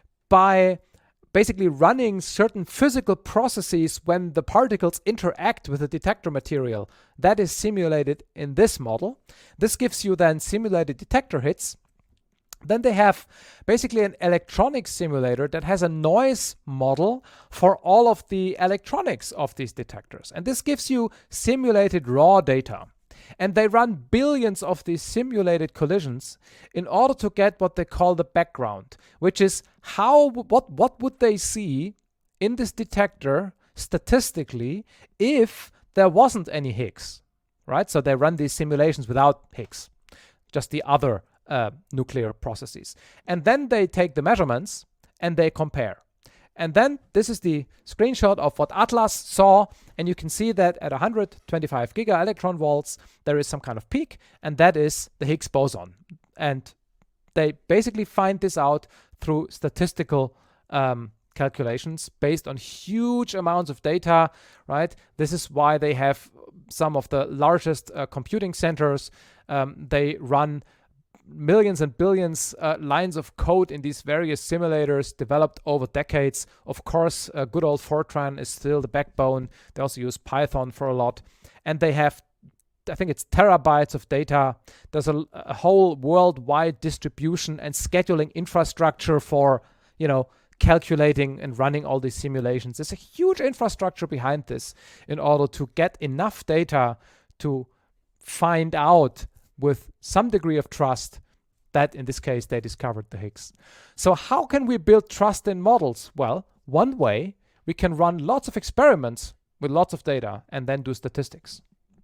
by basically running certain physical processes when the particles interact with the detector material. That is simulated in this model. This gives you then simulated detector hits. Then they have basically an electronic simulator that has a noise model for all of the electronics of these detectors. And this gives you simulated raw data. And they run billions of these simulated collisions in order to get what they call the background, which is how what what would they see in this detector statistically if there wasn't any Higgs, right? So they run these simulations without Higgs, just the other uh, nuclear processes. And then they take the measurements and they compare. And then this is the screenshot of what Atlas saw, and you can see that at one hundred twenty-five giga electron volts there is some kind of peak, and that is the Higgs boson. And they basically find this out through statistical um, calculations based on huge amounts of data, right? This is why they have some of the largest uh, computing centers. Um, they run millions and billions uh, lines of code in these various simulators developed over decades. Of course, uh, good old Fortran is still the backbone. They also use Python for a lot. And they have I think it's terabytes of data. There's a, a whole worldwide distribution and scheduling infrastructure for, you know, calculating and running all these simulations. There's a huge infrastructure behind this in order to get enough data to find out with some degree of trust that in this case they discovered the Higgs. So how can we build trust in models? Well, one way, we can run lots of experiments with lots of data and then do statistics.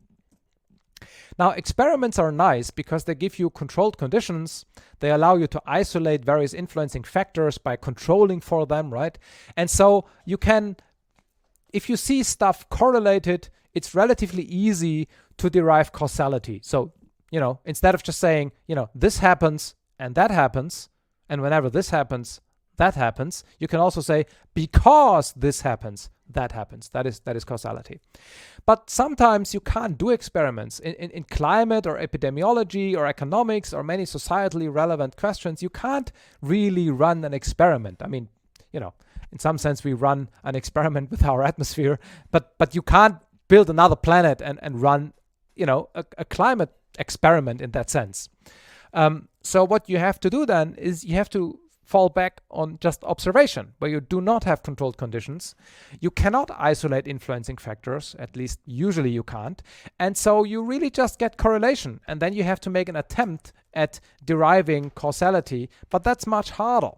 Now, experiments are nice because they give you controlled conditions. They allow you to isolate various influencing factors by controlling for them, right? And so you can, if you see stuff correlated, it's relatively easy to derive causality. So, you know, instead of just saying, you know, this happens and that happens, and whenever this happens, that happens, you can also say, because this happens, that happens. That is that is causality. But sometimes you can't do experiments. In, in, in climate or epidemiology or economics or many societally relevant questions, you can't really run an experiment. I mean, you know, in some sense we run an experiment with our atmosphere, but but you can't build another planet and, and run, you know, a, a climate experiment in that sense. Um, so what you have to do then is you have to fall back on just observation, where you do not have controlled conditions. You cannot isolate influencing factors, at least usually you can't. And so you really just get correlation. And then you have to make an attempt at deriving causality, but that's much harder.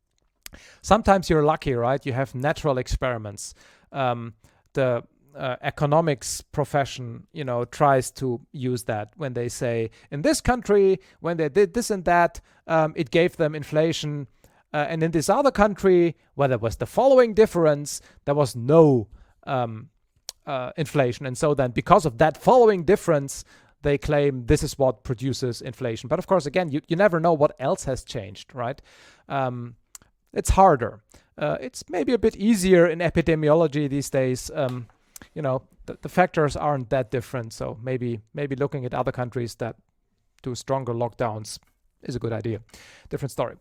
Sometimes you're lucky, right? You have natural experiments. Um, the uh, economics profession, you know, tries to use that when they say, in this country, when they did this and that, um, it gave them inflation. Uh, and in this other country, where there was the following difference, there was no um, uh, inflation. And so then because of that following difference, they claim this is what produces inflation. But of course, again, you, you never know what else has changed, right? Um, it's harder. Uh, it's maybe a bit easier in epidemiology these days. Um, you know, the, the factors aren't that different. So maybe maybe looking at other countries that do stronger lockdowns is a good idea. Different story.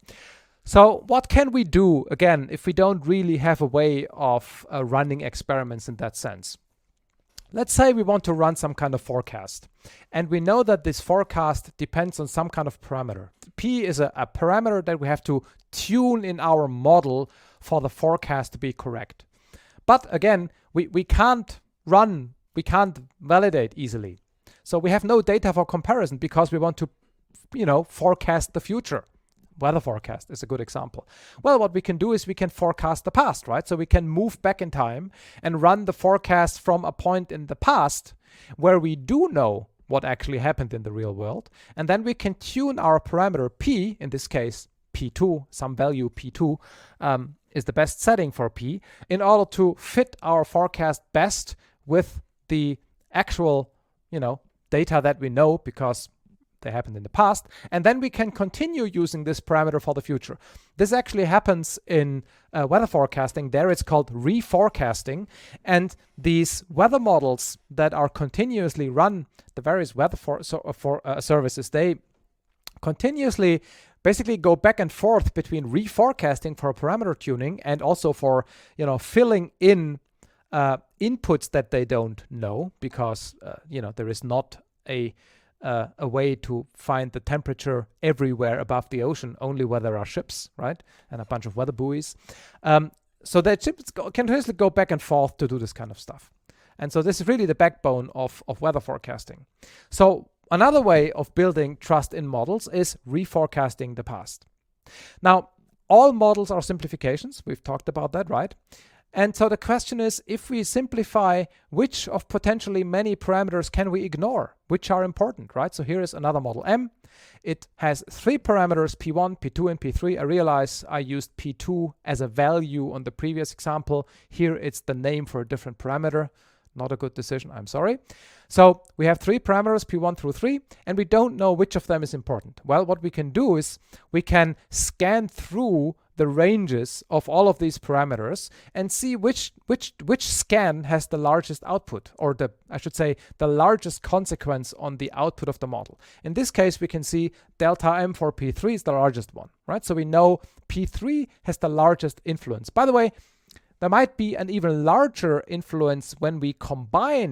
So what can we do, again, if we don't really have a way of uh, running experiments in that sense? Let's say we want to run some kind of forecast, and we know that this forecast depends on some kind of parameter. P is a, a parameter that we have to tune in our model for the forecast to be correct. But again, we, we can't run, we can't validate easily. So we have no data for comparison because we want to, you know, forecast the future. Weather forecast is a good example. Well, what we can do is we can forecast the past, right? So we can move back in time and run the forecast from a point in the past where we do know what actually happened in the real world. And then we can tune our parameter P, in this case, P two, some value P two um, is the best setting for P, in order to fit our forecast best with the actual, you know, data that we know because they happened in the past, and then we can continue using this parameter for the future. This actually happens in uh, weather forecasting. There it's called reforecasting, and these weather models that are continuously run, the various weather for, so, for uh, services, they continuously basically go back and forth between reforecasting for parameter tuning and also for, you know, filling in uh, inputs that they don't know because, uh, you know, there is not a Uh, a way to find the temperature everywhere above the ocean, only where there are ships, right? And a bunch of weather buoys. Um, so that ships go, can continuously go back and forth to do this kind of stuff. And so this is really the backbone of, of weather forecasting. So another way of building trust in models is reforecasting the past. Now, all models are simplifications. We've talked about that, right? And so the question is, if we simplify, which of potentially many parameters can we ignore? Which are important, right? So here is another model M. It has three parameters, P one, P two, and P three. I realize I used P two as a value on the previous example. Here it's the name for a different parameter. Not a good decision, I'm sorry. So we have three parameters, P one through three, and we don't know which of them is important. Well, what we can do is we can scan through the ranges of all of these parameters and see which which which scan has the largest output, or the I should say the largest consequence on the output of the model. In this case, we can see delta M for P three is the largest one, right? So we know P three has the largest influence. By the way, there might be an even larger influence when we combine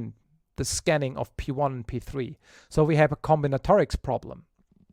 the scanning of P one and P three. So we have a combinatorics problem.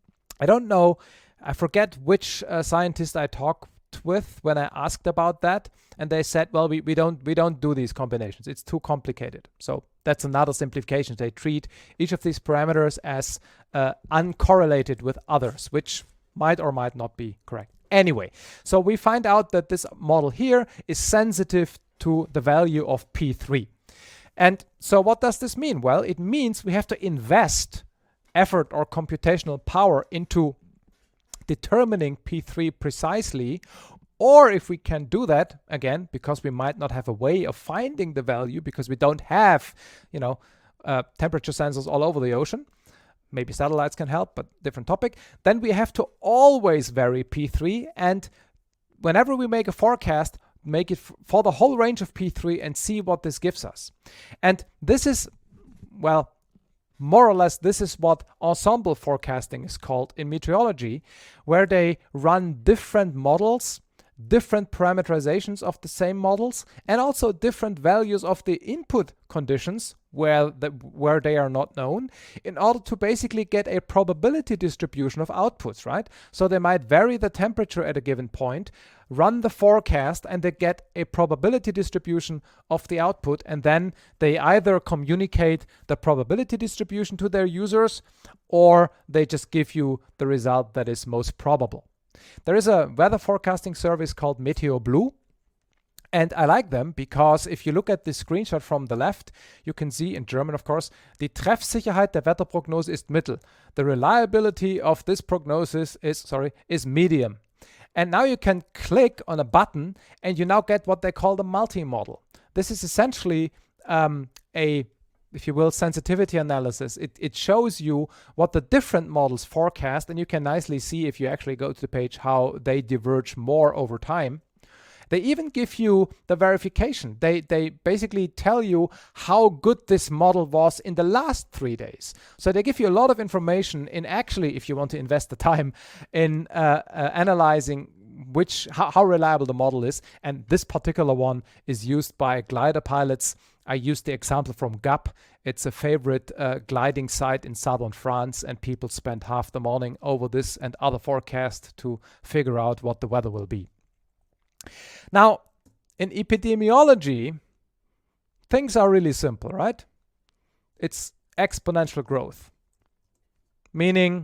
I don't know, I forget which uh, scientist I talked with when I asked about that, and they said, well, we, we don't we don't do these combinations. It's too complicated. So that's another simplification. They treat each of these parameters as uh, uncorrelated with others, which might or might not be correct. Anyway, so we find out that this model here is sensitive to the value of P three. And so what does this mean? Well, it means we have to invest effort or computational power into determining P three precisely, or if we can do that, again, because we might not have a way of finding the value because we don't have, you know, uh, temperature sensors all over the ocean, maybe satellites can help, but different topic, then we have to always vary P three, and whenever we make a forecast, make it f for the whole range of P three and see what this gives us. And this is, well, more or less, this is what ensemble forecasting is called in meteorology, where they run different models, different parameterizations of the same models, and also different values of the input conditions where, the, where they are not known, in order to basically get a probability distribution of outputs, right? So they might vary the temperature at a given point, run the forecast, and they get a probability distribution of the output, and then they either communicate the probability distribution to their users, or they just give you the result that is most probable. There is a weather forecasting service called MeteoBlue, and I like them because if you look at the screenshot from the left, you can see in German, of course, die Treffsicherheit der Wetterprognose ist mittel. The reliability of this prognosis is, sorry, is medium. And now you can click on a button and you now get what they call the multi-model. This is essentially um, a, if you will, sensitivity analysis. It, it shows you what the different models forecast, and you can nicely see if you actually go to the page how they diverge more over time. They even give you the verification. They, they basically tell you how good this model was in the last three days. So they give you a lot of information in actually, if you want to invest the time in uh, uh, analyzing which how, how reliable the model is. And this particular one is used by glider pilots. I used the example from Gap. It's a favorite uh, gliding site in southern France, and people spend half the morning over this and other forecasts to figure out what the weather will be. Now, in epidemiology, things are really simple, right? It's exponential growth, meaning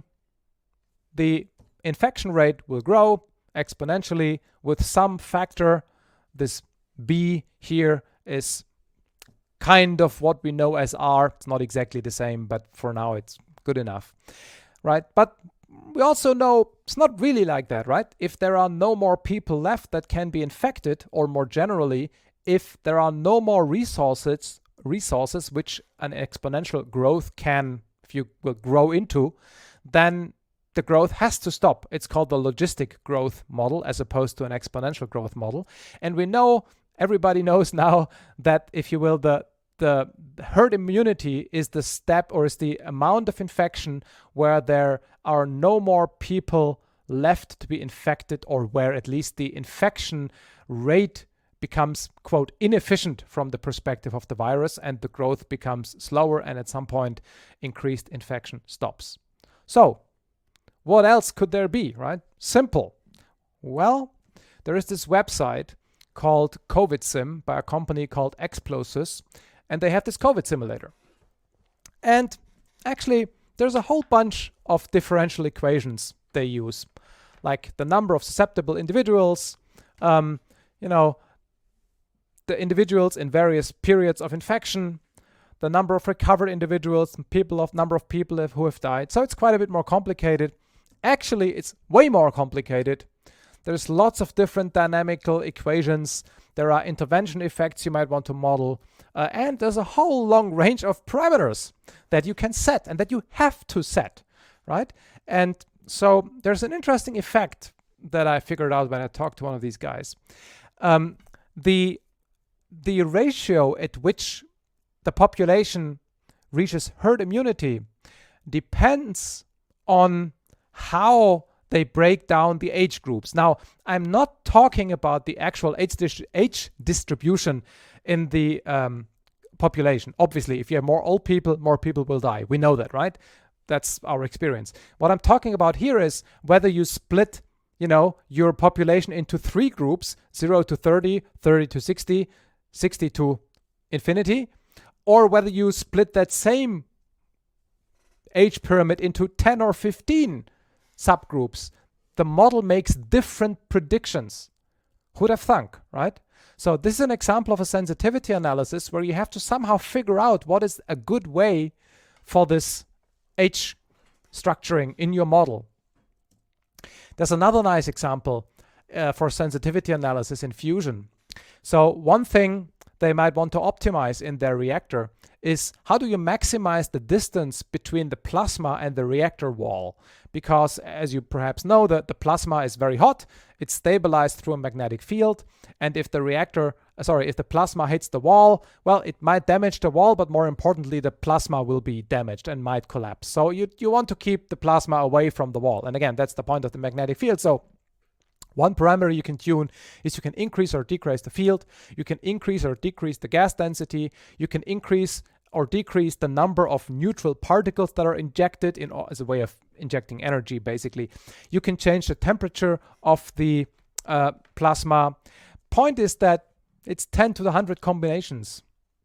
the infection rate will grow exponentially with some factor. This B here is kind of what we know as R. It's not exactly the same, but for now it's good enough, right? But we also know it's not really like that, right? If there are no more people left that can be infected, or more generally, if there are no more resources, resources which an exponential growth can, if you will, grow into, then the growth has to stop. It's called the logistic growth model as opposed to an exponential growth model. And we know, everybody knows now that, if you will, the the herd immunity is the step, or is the amount of infection where there are no more people left to be infected, or where at least the infection rate becomes, quote, inefficient from the perspective of the virus, and the growth becomes slower, and at some point increased infection stops. So what else could there be, right? Simple. Well, there is this website called COVIDSim by a company called Explosys, and they have this COVID simulator. And actually, there's a whole bunch of differential equations they use, like the number of susceptible individuals, um, you know, the individuals in various periods of infection, the number of recovered individuals, people of number of people have, who have died. So it's quite a bit more complicated. Actually, it's way more complicated. There's lots of different dynamical equations. There are intervention effects you might want to model. Uh, and there's a whole long range of parameters that you can set and that you have to set, right? And so there's an interesting effect that I figured out when I talked to one of these guys. Um, the, the ratio at which the population reaches herd immunity depends on how they break down the age groups. Now, I'm not talking about the actual age, distri age distribution in the um, population. Obviously, if you have more old people, more people will die. We know that, right? That's our experience. What I'm talking about here is whether you split, you know, your population into three groups, zero to thirty, thirty to sixty, sixty to infinity, or whether you split that same age pyramid into ten or fifteen subgroups. The model makes different predictions. Who'd have thunk, right? So this is an example of a sensitivity analysis where you have to somehow figure out what is a good way for this age structuring in your model. There's another nice example uh, for sensitivity analysis in fusion. So one thing they might want to optimize in their reactor is how do you maximize the distance between the plasma and the reactor wall? Because as you perhaps know, that the plasma is very hot, it's stabilized through a magnetic field, and if the reactor, uh, sorry, if the plasma hits the wall, well, it might damage the wall, but more importantly, the plasma will be damaged and might collapse. So you, you want to keep the plasma away from the wall. And again, that's the point of the magnetic field. So one parameter you can tune is you can increase or decrease the field, you can increase or decrease the gas density, you can increase or decrease the number of neutral particles that are injected in as a way of injecting energy, basically. You can change the temperature of the uh, plasma. Point is that it's ten to the one hundred combinations.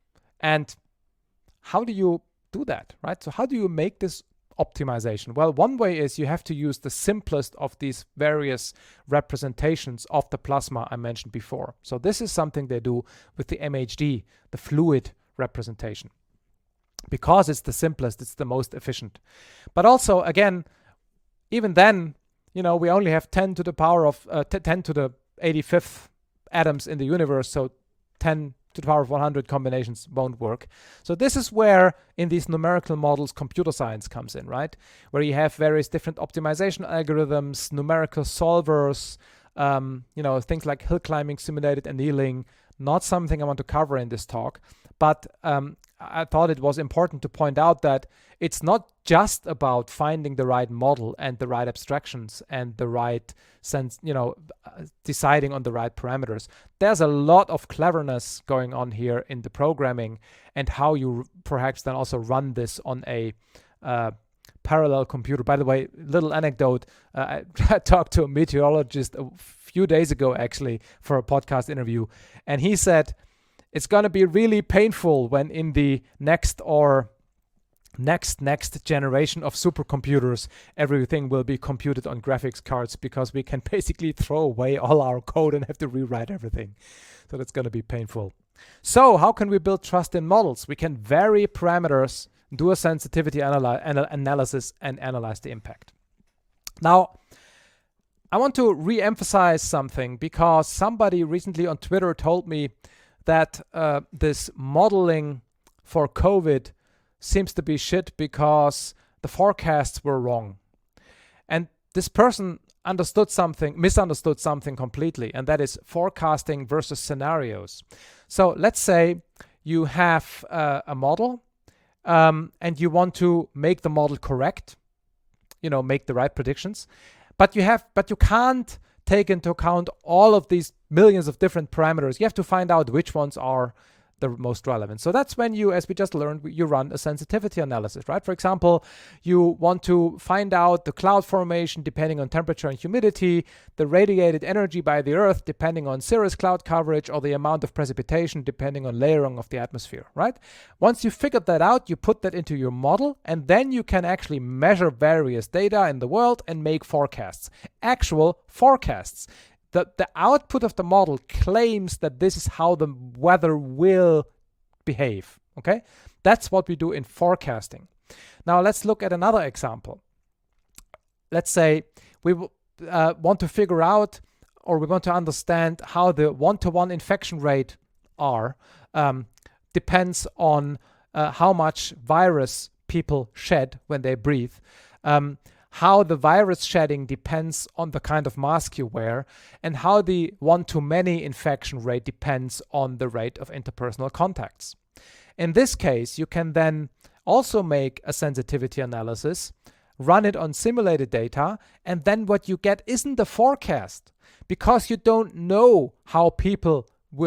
And how do you do that, right? So how do you make this optimization? Well, one way is you have to use the simplest of these various representations of the plasma I mentioned before. So this is something they do with the M H D, the fluid representation. Because it's the simplest, it's the most efficient. But also, again, even then, you know, we only have ten to the power of uh, ten to the eighty-fifth atoms in the universe, so ten to the power of one hundred combinations won't work. So this is where, in these numerical models, computer science comes in, right? Where you have various different optimization algorithms, numerical solvers, um, you know, things like hill climbing, simulated annealing. Not something I want to cover in this talk, but um, I thought it was important to point out that it's not just about finding the right model and the right abstractions and the right sense, you know, uh, deciding on the right parameters. There's a lot of cleverness going on here in the programming and how you r- perhaps then also run this on a uh, parallel computer. By the way, little anecdote, uh, I talked to a meteorologist a few days ago, actually, for a podcast interview, and he said, it's going to be really painful when in the next or next next generation of supercomputers, everything will be computed on graphics cards because we can basically throw away all our code and have to rewrite everything. So that's going to be painful. So how can we build trust in models? We can vary parameters, do a sensitivity analy- anal- analysis, and analyze the impact. Now, I want to re-emphasize something because somebody recently on Twitter told me that uh, this modeling for COVID seems to be shit because the forecasts were wrong. And this person understood something, misunderstood something completely, and that is forecasting versus scenarios. So let's say you have uh, a model um, and you want to make the model correct, you know, make the right predictions, but you have, but you can't take into account all of these millions of different parameters. You have to find out which ones are the most relevant. So that's when you, as we just learned, you run a sensitivity analysis, right? For example, you want to find out the cloud formation depending on temperature and humidity, the radiated energy by the Earth depending on cirrus cloud coverage, or the amount of precipitation depending on layering of the atmosphere, right? Once you figured that out, you put that into your model, and then you can actually measure various data in the world and make forecasts, actual forecasts. The, the output of the model claims that this is how the weather will behave, okay? That's what we do in forecasting. Now let's look at another example. Let's say we uh, want to figure out, or we want to understand how the one-to-one infection rate are, um, depends on uh, how much virus people shed when they breathe. Um, how the virus shedding depends on the kind of mask you wear, and how the one-to-many infection rate depends on the rate of interpersonal contacts. In this case, you can then also make a sensitivity analysis, run it on simulated data, and then what you get isn't a forecast, because you don't know how people will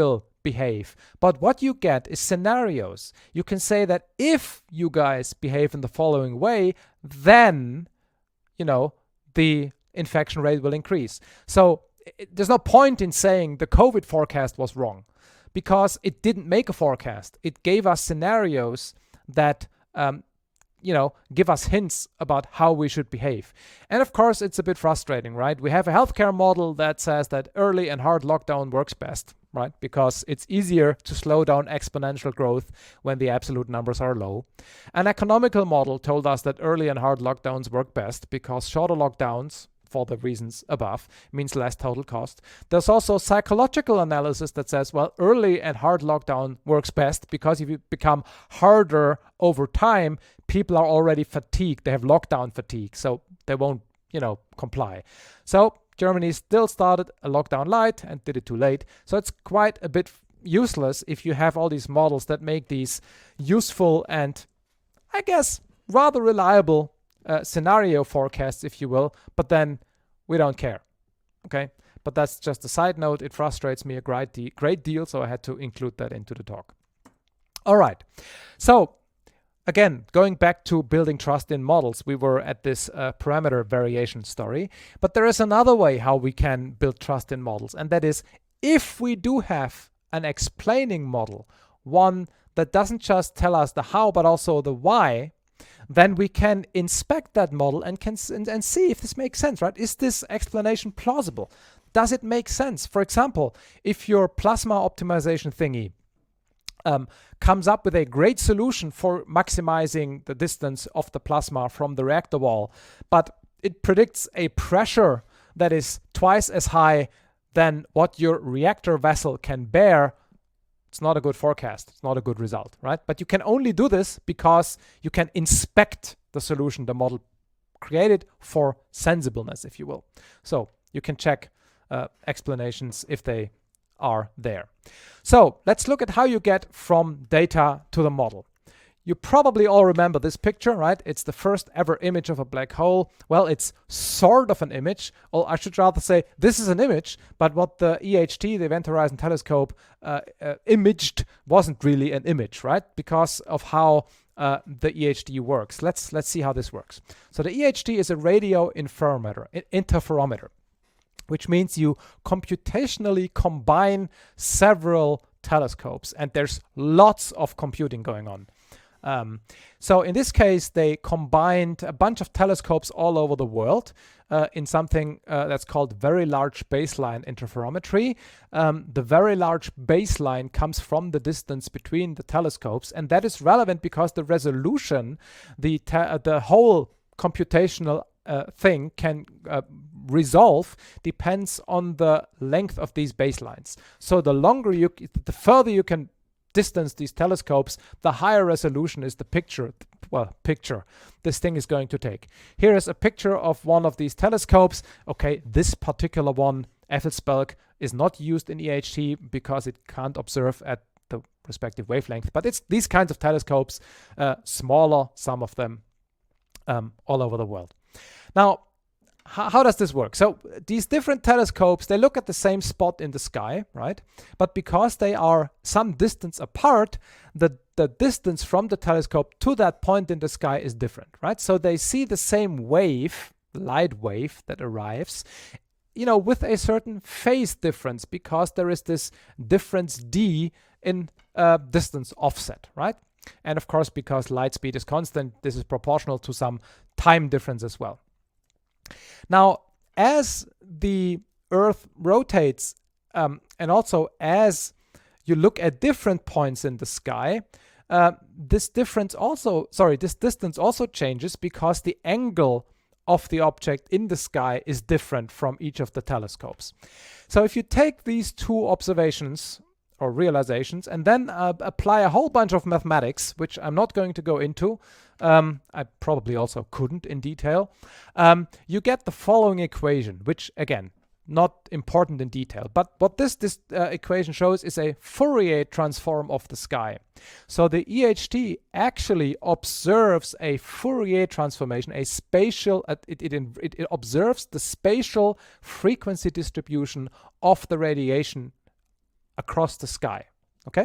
behave. But what you get is scenarios. You can say that if you guys behave in the following way, then, you know, the infection rate will increase. So it, there's no point in saying the COVID forecast was wrong, because it didn't make a forecast. It gave us scenarios that um, you know, give us hints about how we should behave. And of course, it's a bit frustrating, right? We have a healthcare model that says that early and hard lockdown works best, right? Because it's easier to slow down exponential growth when the absolute numbers are low. An economical model told us that early and hard lockdowns work best because shorter lockdowns, for the reasons above, means less total cost. There's also psychological analysis that says, well, early and hard lockdown works best because if you become harder over time, people are already fatigued. They have lockdown fatigue, so they won't, you know, comply. So Germany still started a lockdown light and did it too late. So it's quite a bit useless if you have all these models that make these useful and, I guess, rather reliable Uh, scenario forecasts, if you will, but then we don't care. Okay, but that's just a side note. It frustrates me a great, de- great deal, so I had to include that into the talk. All right, so again, going back to building trust in models, we were at this uh, parameter variation story, but there is another way how we can build trust in models, and that is if we do have an explaining model, one that doesn't just tell us the how but also the why, then we can inspect that model and can and, and see if this makes sense, right? Is this explanation plausible? Does it make sense? For example, if your plasma optimization thingy um, comes up with a great solution for maximizing the distance of the plasma from the reactor wall, but it predicts a pressure that is twice as high than what your reactor vessel can bear, it's not a good forecast. It's not a good result, right? But you can only do this because you can inspect the solution the model created for sensibleness, if you will. So you can check uh, explanations if they are there. So let's look at how you get from data to the model. You probably all remember this picture, right? It's the first ever image of a black hole. Well, it's sort of an image, or I should rather say this is an image, but what the E H T, the Event Horizon Telescope, uh, uh, imaged wasn't really an image, right? Because of how uh, the E H T works. Let's let's see how this works. So the E H T is a radio interferometer, interferometer, which means you computationally combine several telescopes, and there's lots of computing going on. Um, so in this case, they combined a bunch of telescopes all over the world uh, in something uh, that's called very large baseline interferometry. Um, the very large baseline comes from the distance between the telescopes, and that is relevant because the resolution, the te- the whole computational uh, thing can uh, resolve depends on the length of these baselines. So the longer you, the further you can distance these telescopes, the higher resolution is the picture, well, picture this thing is going to take. Here is a picture of one of these telescopes. Okay, this particular one, Effelsberg, is not used in E H T because it can't observe at the respective wavelength, but it's these kinds of telescopes, uh, smaller, some of them, um, all over the world. Now, How, how does this work? So these different telescopes, they look at the same spot in the sky, right? But because they are some distance apart, the, the distance from the telescope to that point in the sky is different, right? So they see the same wave, light wave that arrives, you know, with a certain phase difference because there is this difference d in uh, distance offset, right? And of course, because light speed is constant, this is proportional to some time difference as well. Now, as the Earth rotates, um, and also as you look at different points in the sky, uh, this difference also, sorry, this distance also changes because the angle of the object in the sky is different from each of the telescopes. So if you take these two observations or realizations and then uh, apply a whole bunch of mathematics, which I'm not going to go into, um, I probably also couldn't in detail, um, you get the following equation, which again, not important in detail, but what this, this uh, equation shows is a Fourier transform of the sky. So the E H T actually observes a Fourier transformation, a spatial, uh, it, it, it, it observes the spatial frequency distribution of the radiation across the sky, okay?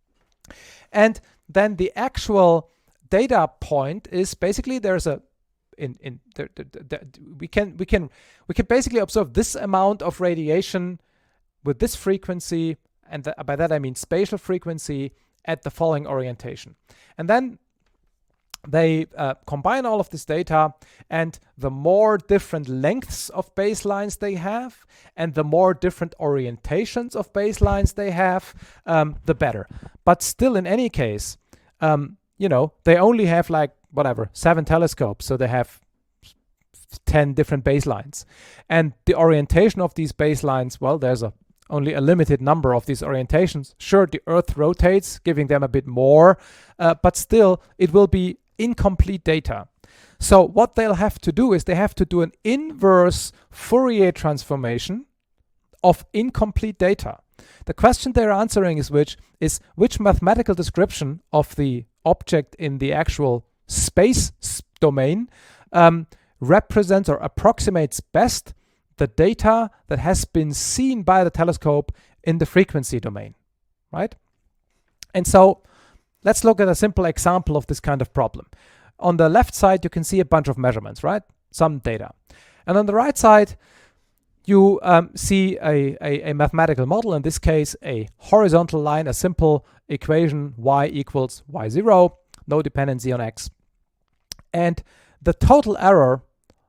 And then the actual data point is basically there's a in in the, the, the, the, we can we can we can basically observe this amount of radiation with this frequency, and th by that I mean spatial frequency at the following orientation. And then they uh, combine all of this data, and the more different lengths of baselines they have and the more different orientations of baselines they have, um, the better. But still, in any case, um, you know, they only have like whatever, seven telescopes, so they have ten different baselines. And the orientation of these baselines, well, there's a only a limited number of these orientations. Sure, the Earth rotates, giving them a bit more, uh, but still, it will be incomplete data. So what they'll have to do is they have to do an inverse Fourier transformation of incomplete data. The question they're answering is which is which mathematical description of the object in the actual space domain um, represents or approximates best the data that has been seen by the telescope in the frequency domain, right? And so let's look at a simple example of this kind of problem. On the left side, you can see a bunch of measurements, right? Some data. And on the right side, you um, see a, a, a mathematical model, in this case, a horizontal line, a simple equation, y equals y zero, no dependency on x. And the total error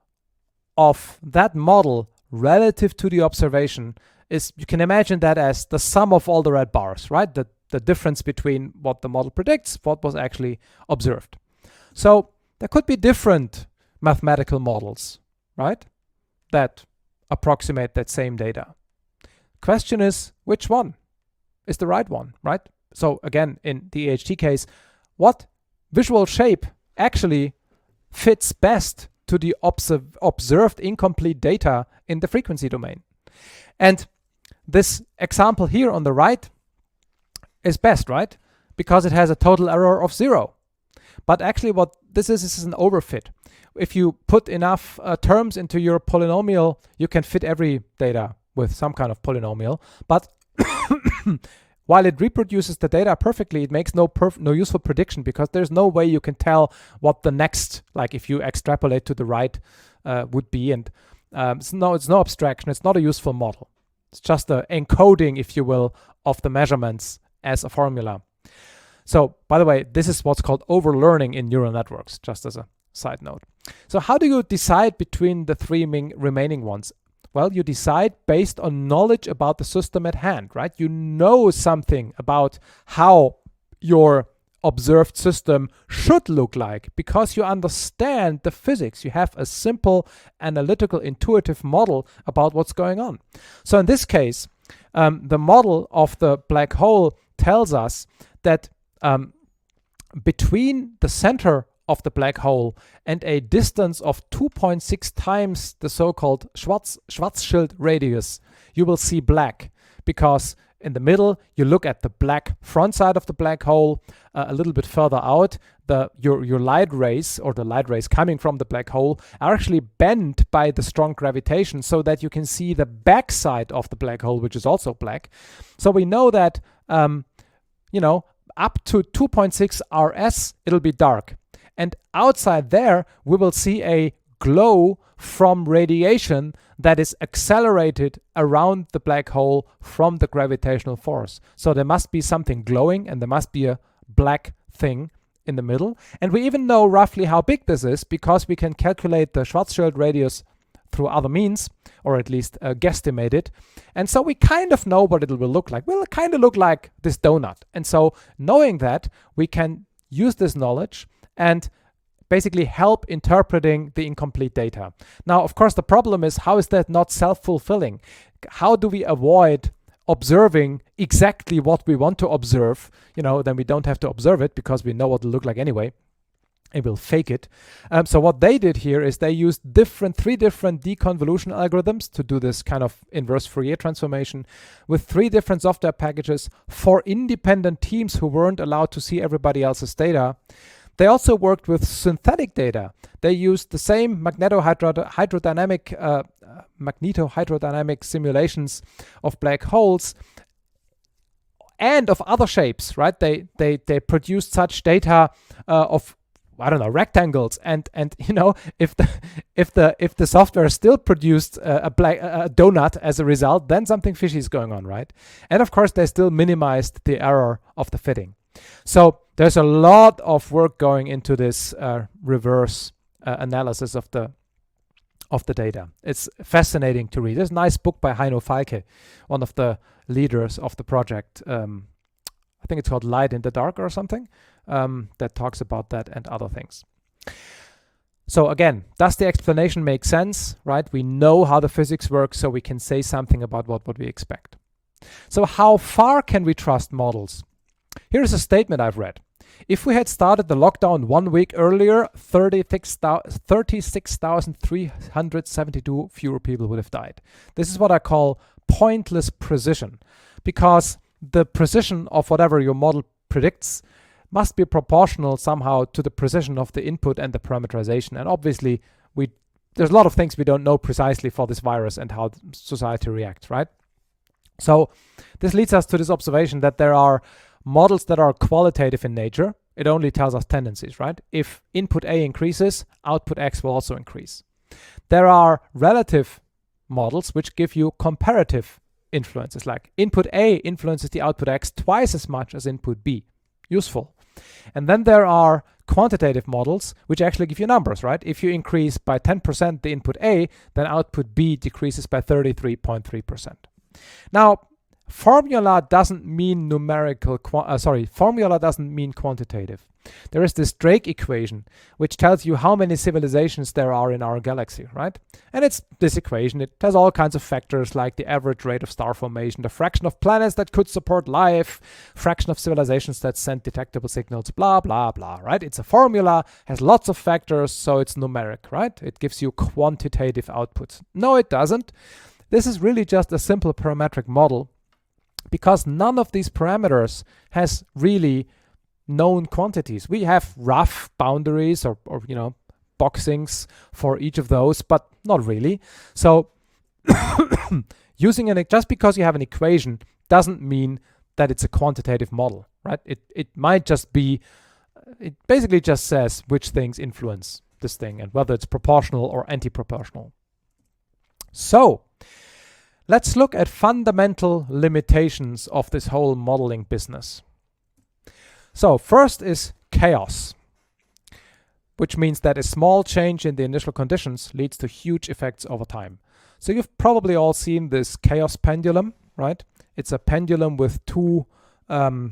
of that model relative to the observation is, you can imagine that as the sum of all the red bars, right? The, the difference between what the model predicts, what was actually observed. So there could be different mathematical models, right, that approximate that same data. Question is, which one is the right one, right? So again, in the E H T case, what visual shape actually fits best to the observ observed incomplete data in the frequency domain? And this example here on the right is best, right? Because it has a total error of zero. But actually what this is, this is an overfit. If you put enough uh, terms into your polynomial, you can fit every data with some kind of polynomial. But while it reproduces the data perfectly, it makes no perf no useful prediction, because there's no way you can tell what the next, like if you extrapolate to the right, uh, would be. And um, it's no, it's no abstraction. It's not a useful model. It's just the encoding, if you will, of the measurements as a formula. So, by the way, this is what's called overlearning in neural networks, just as a side note. So how do you decide between the three remaining ones? Well, you decide based on knowledge about the system at hand, right? You know something about how your observed system should look like because you understand the physics. You have a simple analytical intuitive model about what's going on. So in this case, um, the model of the black hole tells us that um, between the center of the black hole and a distance of two point six times the so-called Schwarz, Schwarzschild radius, you will see black, because in the middle you look at the black front side of the black hole. Uh, a little bit further out, the your your light rays, or the light rays coming from the black hole, are actually bent by the strong gravitation, so that you can see the back side of the black hole, which is also black. So we know that um, you know, up to two point six R S it'll be dark. And outside there, we will see a glow from radiation that is accelerated around the black hole from the gravitational force. So there must be something glowing, and there must be a black thing in the middle. And we even know roughly how big this is, because we can calculate the Schwarzschild radius through other means, or at least uh, guesstimate it. And so we kind of know what it will look like. Well, it kind of look like this donut. And so knowing that, we can use this knowledge and basically help interpreting the incomplete data. Now, of course, the problem is, how is that not self-fulfilling? How do we avoid observing exactly what we want to observe? You know, then we don't have to observe it, because we know what it'll look like anyway. It will fake it. Um, so what they did here is they used different, three different deconvolution algorithms to do this kind of inverse Fourier transformation with three different software packages for independent teams who weren't allowed to see everybody else's data. They also worked with synthetic data. They used the same magnetohydrodynamic, uh, magnetohydrodynamic simulations of black holes and of other shapes, right? They they they produced such data uh, of, I don't know, rectangles, and and you know, if the if the if the software still produced uh, a black a donut as a result, then something fishy is going on, right? And of course, they still minimized the error of the fitting. So there's a lot of work going into this uh, reverse uh, analysis of the of the data. It's fascinating to read. There's a nice book by Heino Falke, one of the leaders of the project. Um, I think it's called Light in the Dark or something, um, that talks about that and other things. So again, does the explanation make sense, right? We know how the physics works, so we can say something about what, what we expect. So how far can we trust models? Here's a statement I've read. If we had started the lockdown one week earlier, thirty-six thousand three hundred seventy-two fewer people would have died. This is what I call pointless precision, because the precision of whatever your model predicts must be proportional somehow to the precision of the input and the parameterization. And obviously, we there's a lot of things we don't know precisely for this virus and how society reacts, right? So this leads us to this observation that there are models that are qualitative in nature. It only tells us tendencies, right? If input A increases, output X will also increase. There are relative models which give you comparative influences, like input A influences the output X twice as much as input B. Useful. And then there are quantitative models which actually give you numbers, right? If you increase by ten percent the input A, then output B decreases by thirty-three point three percent. Now, formula doesn't mean numerical, uh, sorry, formula doesn't mean quantitative. There is this Drake equation, which tells you how many civilizations there are in our galaxy, right? And it's this equation. It has all kinds of factors like the average rate of star formation, the fraction of planets that could support life, fraction of civilizations that send detectable signals, blah, blah, blah, right? It's a formula, has lots of factors, so it's numeric, right? It gives you quantitative outputs. No, it doesn't. This is really just a simple parametric model, because none of these parameters has really known quantities. We have rough boundaries or, or you know, boxings for each of those, but not really. So using an, just because you have an equation doesn't mean that it's a quantitative model, right? It, it might just be, it basically just says which things influence this thing and whether it's proportional or anti-proportional. So let's look at fundamental limitations of this whole modeling business. So first is chaos, which means that a small change in the initial conditions leads to huge effects over time. So you've probably all seen this chaos pendulum, right? It's a pendulum with two um,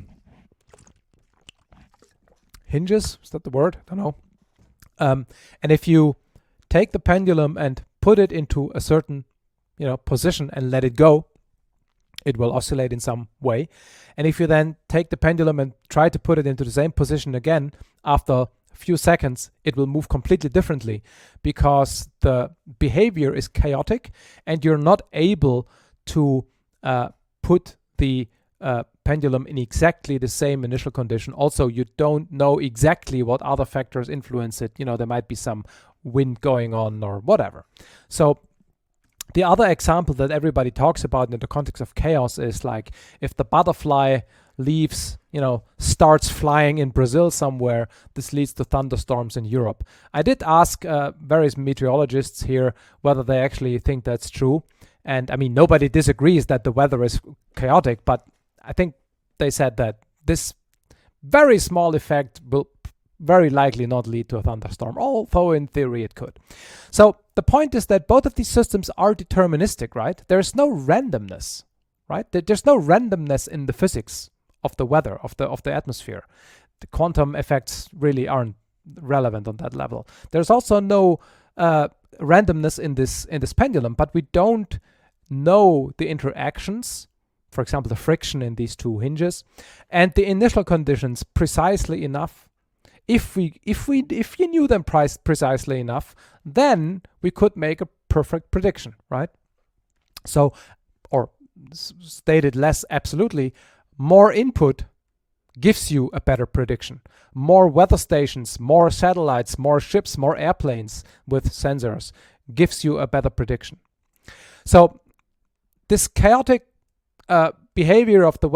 hinges. Is that the word? I don't know. Um, and if you take the pendulum and put it into a certain you know, position and let it go, it will oscillate in some way. And if you then take the pendulum and try to put it into the same position again, after a few seconds, it will move completely differently, because the behavior is chaotic and you're not able to uh, put the uh, pendulum in exactly the same initial condition. Also, you don't know exactly what other factors influence it. You know, there might be some wind going on or whatever. So the other example that everybody talks about in the context of chaos is like if the butterfly leaves, you know, starts flying in Brazil somewhere, this leads to thunderstorms in Europe. I did ask uh, various meteorologists here whether they actually think that's true. And I mean, nobody disagrees that the weather is chaotic, but I think they said that this very small effect will very likely not lead to a thunderstorm, although in theory it could. So the point is that both of these systems are deterministic, right? There's no randomness, right? There's no randomness in the physics of the weather, of the of the atmosphere. The quantum effects really aren't relevant on that level. There's also no uh, randomness in this in this pendulum, but we don't know the interactions, for example, the friction in these two hinges, and the initial conditions precisely enough. If we if we if you knew them price precisely enough, then we could make a perfect prediction, right? So, or s- stated less absolutely, more input gives you a better prediction. More weather stations, more satellites, more ships, more airplanes with sensors gives you a better prediction. So this chaotic uh, behavior of the weather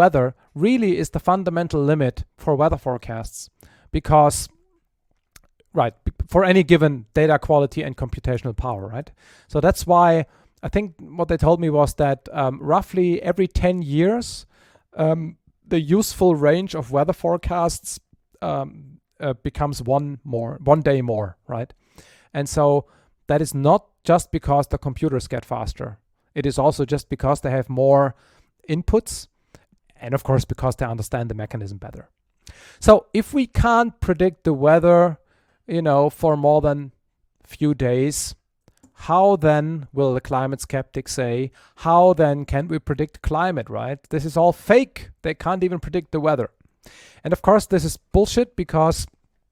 really is the fundamental limit for weather forecasts, because right, for any given data quality and computational power, right? So that's why I think what they told me was that um, roughly every ten years, um, the useful range of weather forecasts um, uh, becomes one more, one day more, right? And so that is not just because the computers get faster. It is also just because they have more inputs, and of course because they understand the mechanism better. So if we can't predict the weather, you know, for more than few days, how then will the climate skeptics say, how then can we predict climate, right? This is all fake. They can't even predict the weather. And of course, this is bullshit, because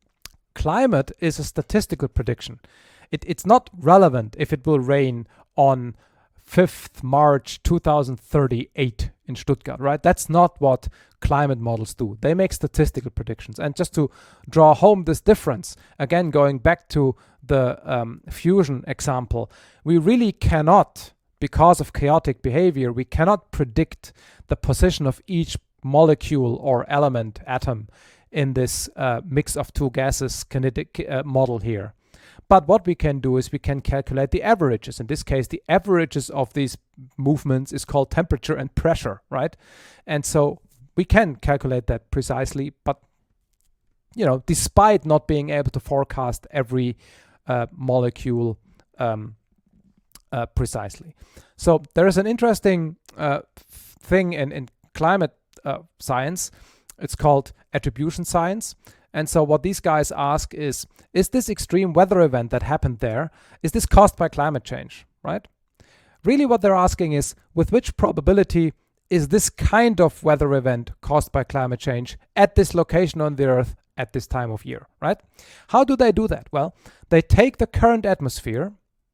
climate is a statistical prediction. It, it's not relevant if it will rain on fifth March two thousand thirty-eight in Stuttgart, right? That's not what climate models do. They make statistical predictions. And just to draw home this difference, again, going back to the um, fusion example, we really cannot, because of chaotic behavior, we cannot predict the position of each molecule or element, atom, in this uh, mix of two gases kinetic uh, model here. But what we can do is we can calculate the averages. In this case, the averages of these movements is called temperature and pressure, right? And so we can calculate that precisely, but you know, despite not being able to forecast every uh, molecule um, uh, precisely. So there is an interesting uh, thing in, in climate uh, science. It's called attribution science. And so what these guys ask is, is this extreme weather event that happened there, is this caused by climate change, right? Really what they're asking is, with which probability is this kind of weather event caused by climate change at this location on the Earth at this time of year, right? How do they do that? Well, they take the current atmosphere,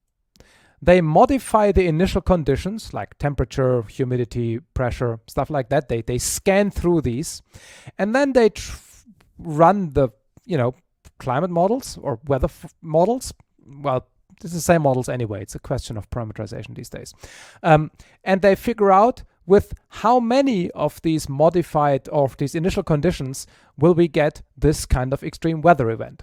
they modify the initial conditions like temperature, humidity, pressure, stuff like that. They, they scan through these, and then they tr run the, you know, climate models or weather f models. Well, it's the same models anyway. It's a question of parameterization these days. Um, and they figure out with how many of these modified or these initial conditions will we get this kind of extreme weather event.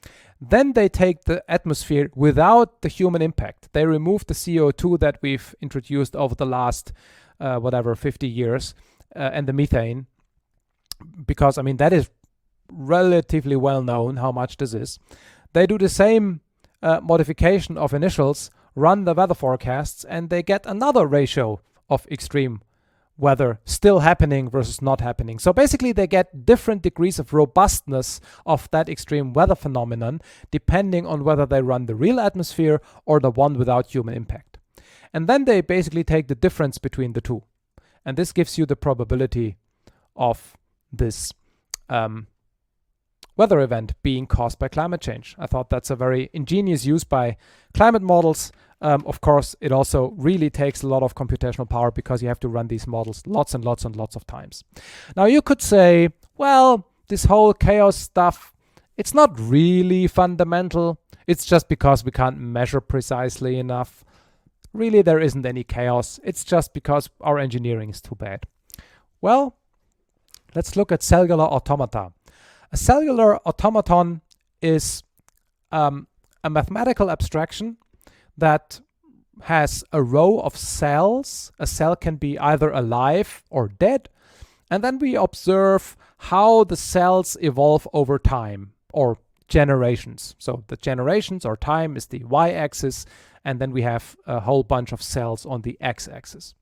Then they take the atmosphere without the human impact. They remove the C O two that we've introduced over the last, uh, whatever, fifty years, uh, and the methane, because, I mean, that is relatively well known how much this is. They do the same uh, modification of initials, run the weather forecasts, and they get another ratio of extreme weather still happening versus not happening. So basically they get different degrees of robustness of that extreme weather phenomenon depending on whether they run the real atmosphere or the one without human impact. And then they basically take the difference between the two. And this gives you the probability of this um, weather event being caused by climate change. I thought that's a very ingenious use by climate models. Um, of course, it also really takes a lot of computational power because you have to run these models lots and lots and lots of times. Now you could say, well, this whole chaos stuff, it's not really fundamental. It's just because we can't measure precisely enough. Really, there isn't any chaos. It's just because our engineering is too bad. Well, let's look at cellular automata. A cellular automaton is um, a mathematical abstraction that has a row of cells. A cell can be either alive or dead. And then we observe how the cells evolve over time or generations. So the generations or time is the y-axis, and then we have a whole bunch of cells on the x-axis.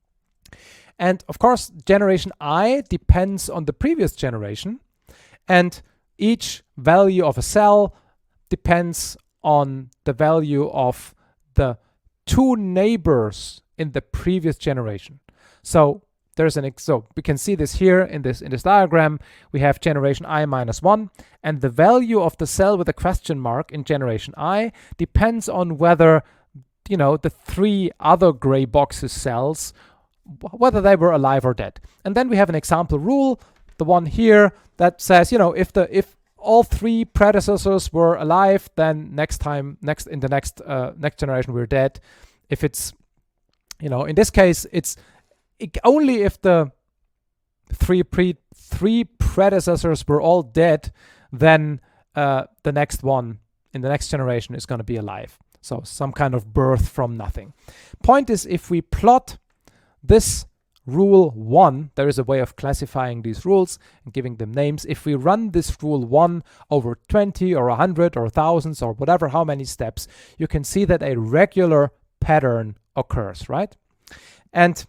And of course, generation I depends on the previous generation, and each value of a cell depends on the value of the two neighbors in the previous generation. So there's an ex so we can see this here in this in this diagram. We have generation I minus one, and the value of the cell with a question mark in generation I depends on whether, you know, the three other gray boxes cells, whether they were alive or dead. And then we have an example rule, the one here that says, you know, if the if all three predecessors were alive, then next time, next in the next uh, next generation, we're dead. If it's, you know, in this case, it's it, only if the three pre three predecessors were all dead, then uh, the next one in the next generation is going to be alive. So some kind of birth from nothing. Point is, if we plot this rule one, there is a way of classifying these rules and giving them names. If we run this rule one over twenty or one hundred or thousands or whatever, how many steps, you can see that a regular pattern occurs, right? And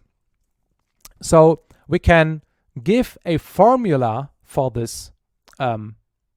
so we can give a formula for this um,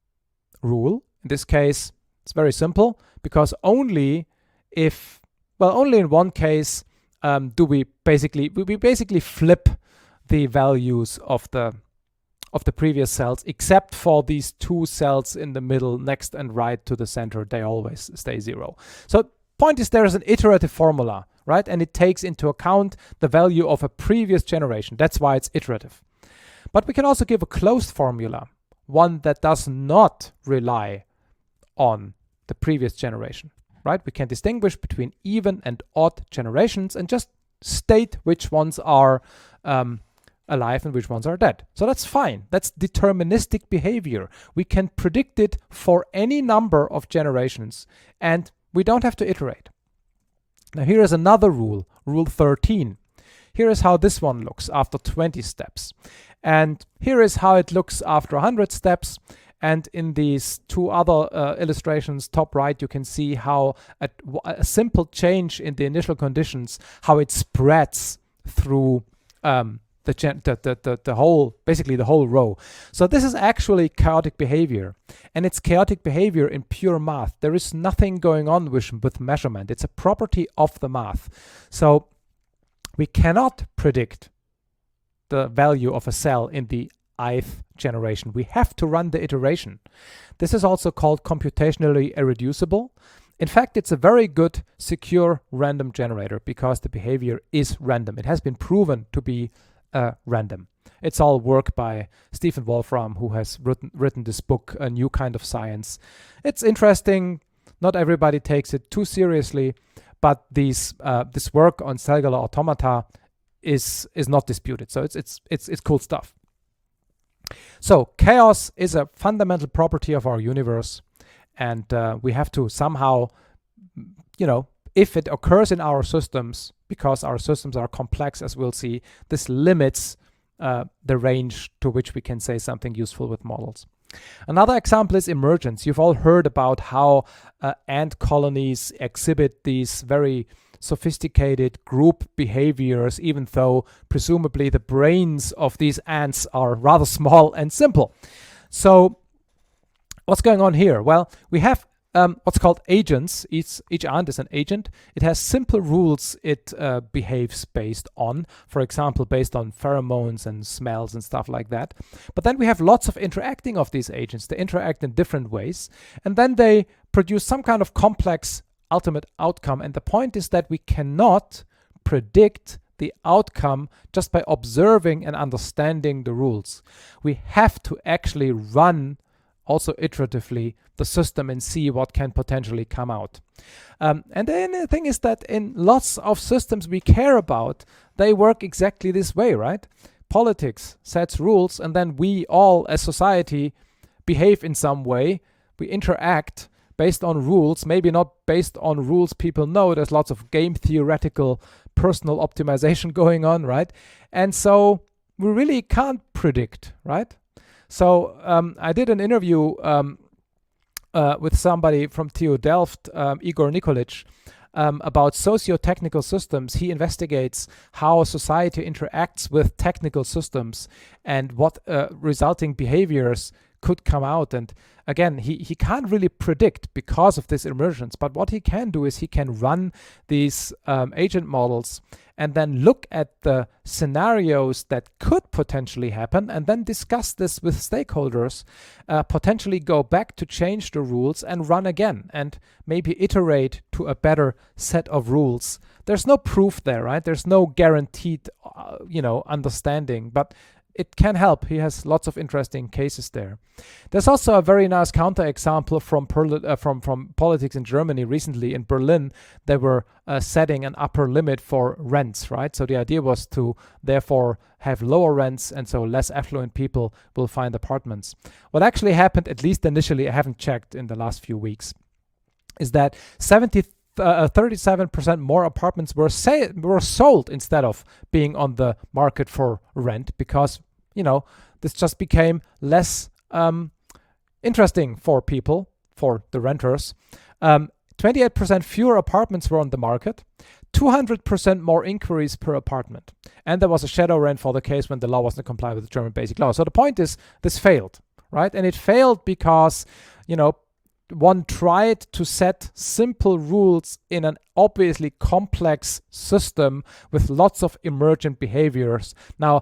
rule. In this case, it's very simple, because only if, well, only in one case um, do we basically, we, we basically flip the values of the of the previous cells, except for these two cells in the middle, next and right to the center. They always stay zero. So point is, there is an iterative formula, right? And it takes into account the value of a previous generation. That's why it's iterative. But we can also give a closed formula, one that does not rely on the previous generation, right? We can distinguish between even and odd generations and just state which ones are um, alive and which ones are dead. So that's fine. That's deterministic behavior. We can predict it for any number of generations, and we don't have to iterate. Now here is another rule, rule thirteen. Here is how this one looks after twenty steps. And here is how it looks after one hundred steps. And in these two other uh, illustrations, top right, you can see how a, a simple change in the initial conditions, how it spreads through um, the, the, the, the, the whole, basically the whole row. So this is actually chaotic behavior. And it's chaotic behavior in pure math. There is nothing going on with, with measurement. It's a property of the math. So we cannot predict the value of a cell in the ith generation. We have to run the iteration. This is also called computationally irreducible. In fact, it's a very good secure random generator because the behavior is random. It has been proven to be uh, random. It's all work by Stephen Wolfram, who has written, written this book, A New Kind of Science. It's interesting. Not everybody takes it too seriously, but these uh, this work on cellular automata is is not disputed. So it's it's it's it's cool stuff. So chaos is a fundamental property of our universe, and uh, we have to somehow, you know, if it occurs in our systems, because our systems are complex, as we'll see, this limits uh, the range to which we can say something useful with models. Another example is emergence. You've all heard about how uh, ant colonies exhibit these very sophisticated group behaviors, even though presumably the brains of these ants are rather small and simple. So what's going on here? Well, we have um, what's called agents. Each, each ant is an agent. It has simple rules it uh, behaves based on, for example, based on pheromones and smells and stuff like that. But then we have lots of interacting of these agents. They interact in different ways, and then they produce some kind of complex ultimate outcome. And the point is that we cannot predict the outcome just by observing and understanding the rules. We have to actually run also iteratively the system and see what can potentially come out. Um, and then the thing is that in lots of systems we care about, they work exactly this way, right? Politics sets rules, and then we all as society behave in some way. We interact based on rules, maybe not based on rules people know. There's lots of game theoretical personal optimization going on, right? And so we really can't predict, right? So um, I did an interview um, uh, with somebody from T U Delft, um, Igor Nikolic, um, about socio-technical systems. He investigates how society interacts with technical systems and what uh, resulting behaviors could come out. And again, he, he can't really predict because of this emergence, but what he can do is he can run these um, agent models and then look at the scenarios that could potentially happen and then discuss this with stakeholders, uh, potentially go back to change the rules and run again and maybe iterate to a better set of rules. There's no proof there, right? There's no guaranteed, uh, you know, understanding, but it can help. He has lots of interesting cases there. There's also a very nice counterexample from uh, from from politics in Germany recently. In Berlin, they were uh, setting an upper limit for rents, right? So the idea was to therefore have lower rents, and so less affluent people will find apartments. What actually happened, at least initially, I haven't checked in the last few weeks, is that seventy Uh, thirty-seven percent more apartments were say, were sold instead of being on the market for rent, because, you know, this just became less um, interesting for people, for the renters. Um, twenty-eight percent fewer apartments were on the market, two hundred percent more inquiries per apartment. And there was a shadow rent for the case when the law wasn't compliant with the German basic law. So the point is, this failed, right? And it failed because, you know, one tried to set simple rules in an obviously complex system with lots of emergent behaviors. Now,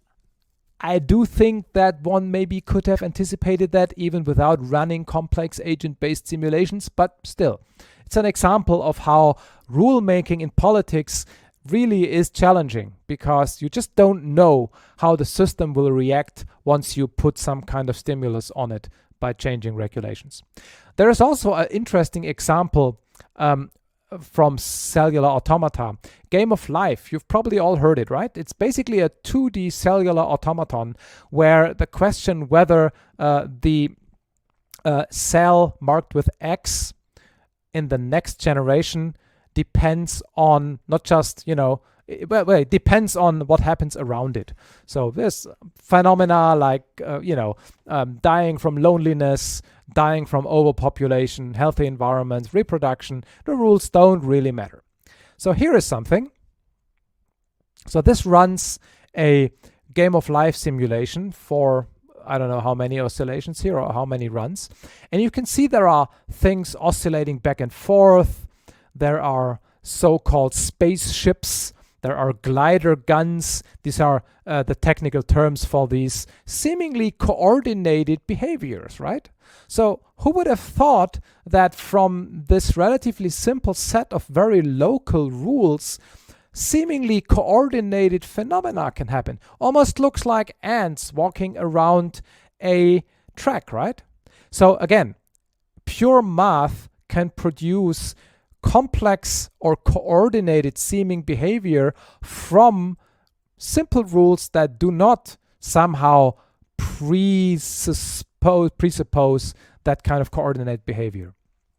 I do think that one maybe could have anticipated that even without running complex agent-based simulations, but still, it's an example of how rule-making in politics really is challenging, because you just don't know how the system will react once you put some kind of stimulus on it by changing regulations. There is also an interesting example um, from cellular automata. Game of Life, you've probably all heard it, right? It's basically a two D cellular automaton where the question whether uh, the uh, cell marked with X in the next generation depends on not just, you know, it, well, it depends on what happens around it. So there's phenomena like, uh, you know, um, dying from loneliness, dying from overpopulation, healthy environments, reproduction. The rules don't really matter. So here is something. So this runs a Game of Life simulation for, I don't know how many oscillations here or how many runs. And you can see there are things oscillating back and forth. There are so-called spaceships. There are glider guns. These are uh, the technical terms for these seemingly coordinated behaviors, right? So who would have thought that from this relatively simple set of very local rules, seemingly coordinated phenomena can happen? Almost looks like ants walking around a track, right? So again, pure math can produce complex or coordinated seeming behavior from simple rules that do not somehow presuppose, presuppose that kind of coordinated behavior.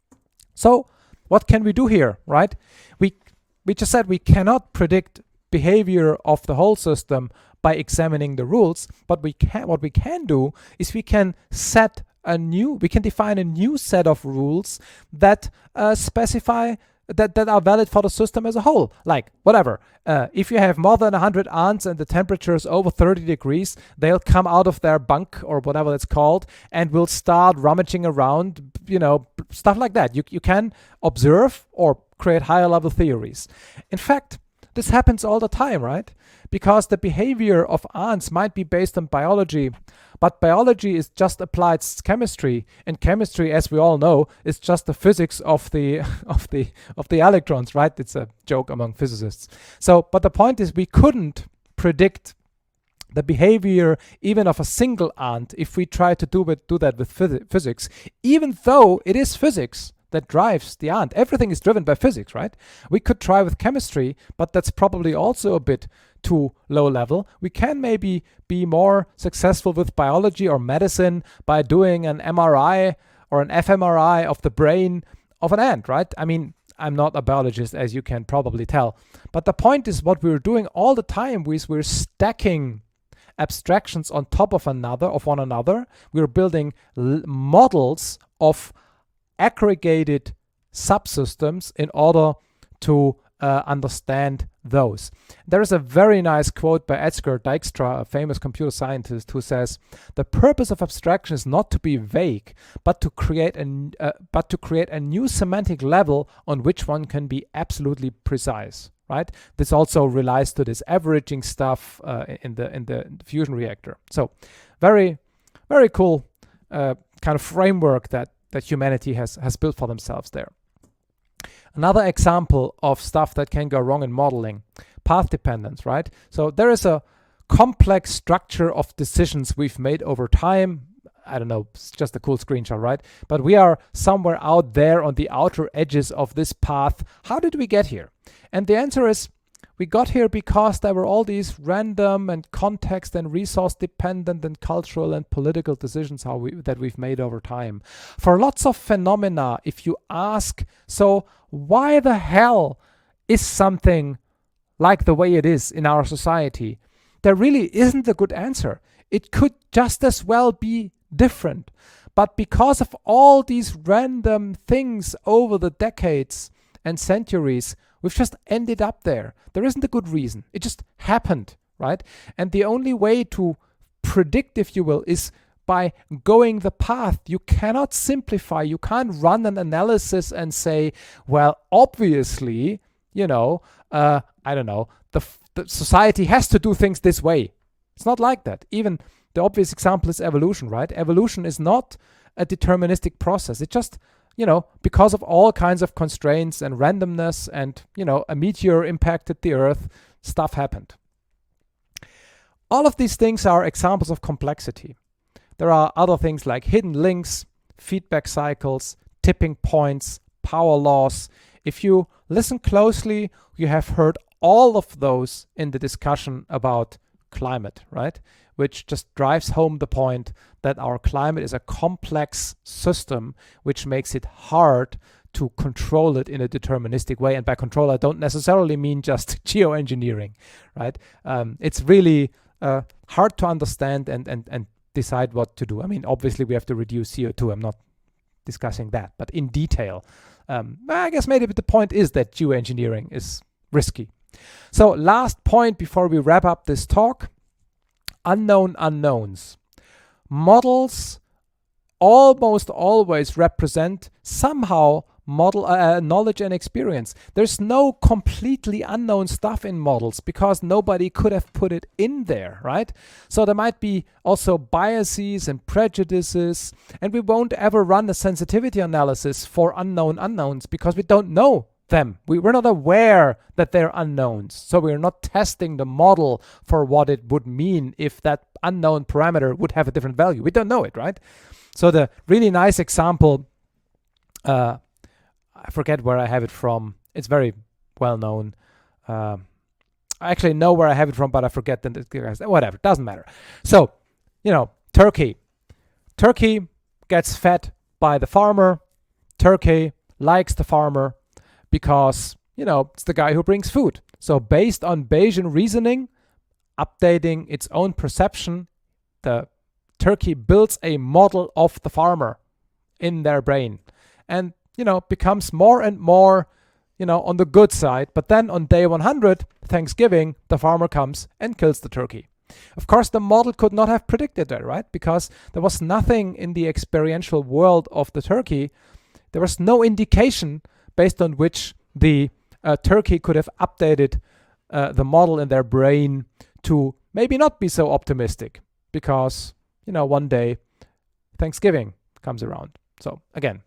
So what can we do here, right? We, we just said we cannot predict behavior of the whole system by examining the rules, but we can, what we can do is we can set a new, we can define a new set of rules that uh, specify that, that are valid for the system as a whole. Like, whatever, uh, if you have more than one hundred ants and the temperature is over thirty degrees, they'll come out of their bunk or whatever it's called and will start rummaging around, you know, stuff like that. You, you can observe or create higher level theories. In fact, this happens all the time, right? Because the behavior of ants might be based on biology, but biology is just applied chemistry, and chemistry, as we all know, is just the physics of the of the of the electrons, right? It's a joke among physicists. So, but the point is, we couldn't predict the behavior even of a single ant if we try to do it, do that with phys physics, even though it is physics that drives the ant. Everything is driven by physics, right? We could try with chemistry, but that's probably also a bit too low level. We can maybe be more successful with biology or medicine by doing an M R I or an fMRI of the brain of an ant, right? I mean, I'm not a biologist, as you can probably tell. But the point is, what we're doing all the time is we're stacking abstractions on top of another, of one another. We're building l models of aggregated subsystems in order to uh, understand those. There is a very nice quote by Edsger Dijkstra, a famous computer scientist, who says, "The purpose of abstraction is not to be vague, but to create a uh, but to create a new semantic level on which one can be absolutely precise." Right? This also relies to this averaging stuff uh, in the in the fusion reactor. So, very, very cool uh, kind of framework that that humanity has has built for themselves there. Another example of stuff that can go wrong in modeling, path dependence, right? So there is a complex structure of decisions we've made over time. I don't know, it's just a cool screenshot, right? But we are somewhere out there on the outer edges of this path. How did we get here? And the answer is, we got here because there were all these random and context and resource dependent and cultural and political decisions how we, that we've made over time. For lots of phenomena, if you ask, so why the hell is something like the way it is in our society? There really isn't a good answer. It could just as well be different. But because of all these random things over the decades and centuries, we've just ended up there. There isn't a good reason. It just happened, right? And the only way to predict, if you will, is by going the path. You cannot simplify. You can't run an analysis and say, well, obviously, you know, uh, I don't know, the, the society has to do things this way. It's not like that. Even the obvious example is evolution, right? Evolution is not a deterministic process. It just, you know, because of all kinds of constraints and randomness and, you know, a meteor impacted the Earth, stuff happened. All of these things are examples of complexity. There are other things like hidden links, feedback cycles, tipping points, power laws. If you listen closely, you have heard all of those in the discussion about climate, right? Which just drives home the point that our climate is a complex system, which makes it hard to control it in a deterministic way. And by control, I don't necessarily mean just geoengineering, right? Um, it's really uh, hard to understand and, and, and decide what to do. I mean, obviously, we have to reduce C O two. I'm not discussing that, but in detail. Um, I guess maybe the point is that geoengineering is risky. So last point before we wrap up this talk. Unknown unknowns. Models almost always represent somehow model uh, knowledge and experience. There's no completely unknown stuff in models because nobody could have put it in there, right? So there might be also biases and prejudices, and we won't ever run a sensitivity analysis for unknown unknowns because we don't know them. We, we're not aware that they're unknowns. So we're not testing the model for what it would mean if that unknown parameter would have a different value. We don't know it, right? So the really nice example, uh, I forget where I have it from. It's very well known. Uh, I actually know where I have it from, but I forget the whatever. Doesn't matter. So, you know, Turkey. Turkey gets fed by the farmer. Turkey likes the farmer because, you know, it's the guy who brings food. So based on Bayesian reasoning, updating its own perception, the Turkey builds a model of the farmer in their brain and, you know, becomes more and more, you know, on the good side. But then on day one hundred, Thanksgiving, the farmer comes and kills the turkey. Of course, the model could not have predicted that, right? Because there was nothing in the experiential world of the turkey. There was no indication based on which the uh, turkey could have updated uh, the model in their brain to maybe not be so optimistic because, you know, one day Thanksgiving comes around. So again,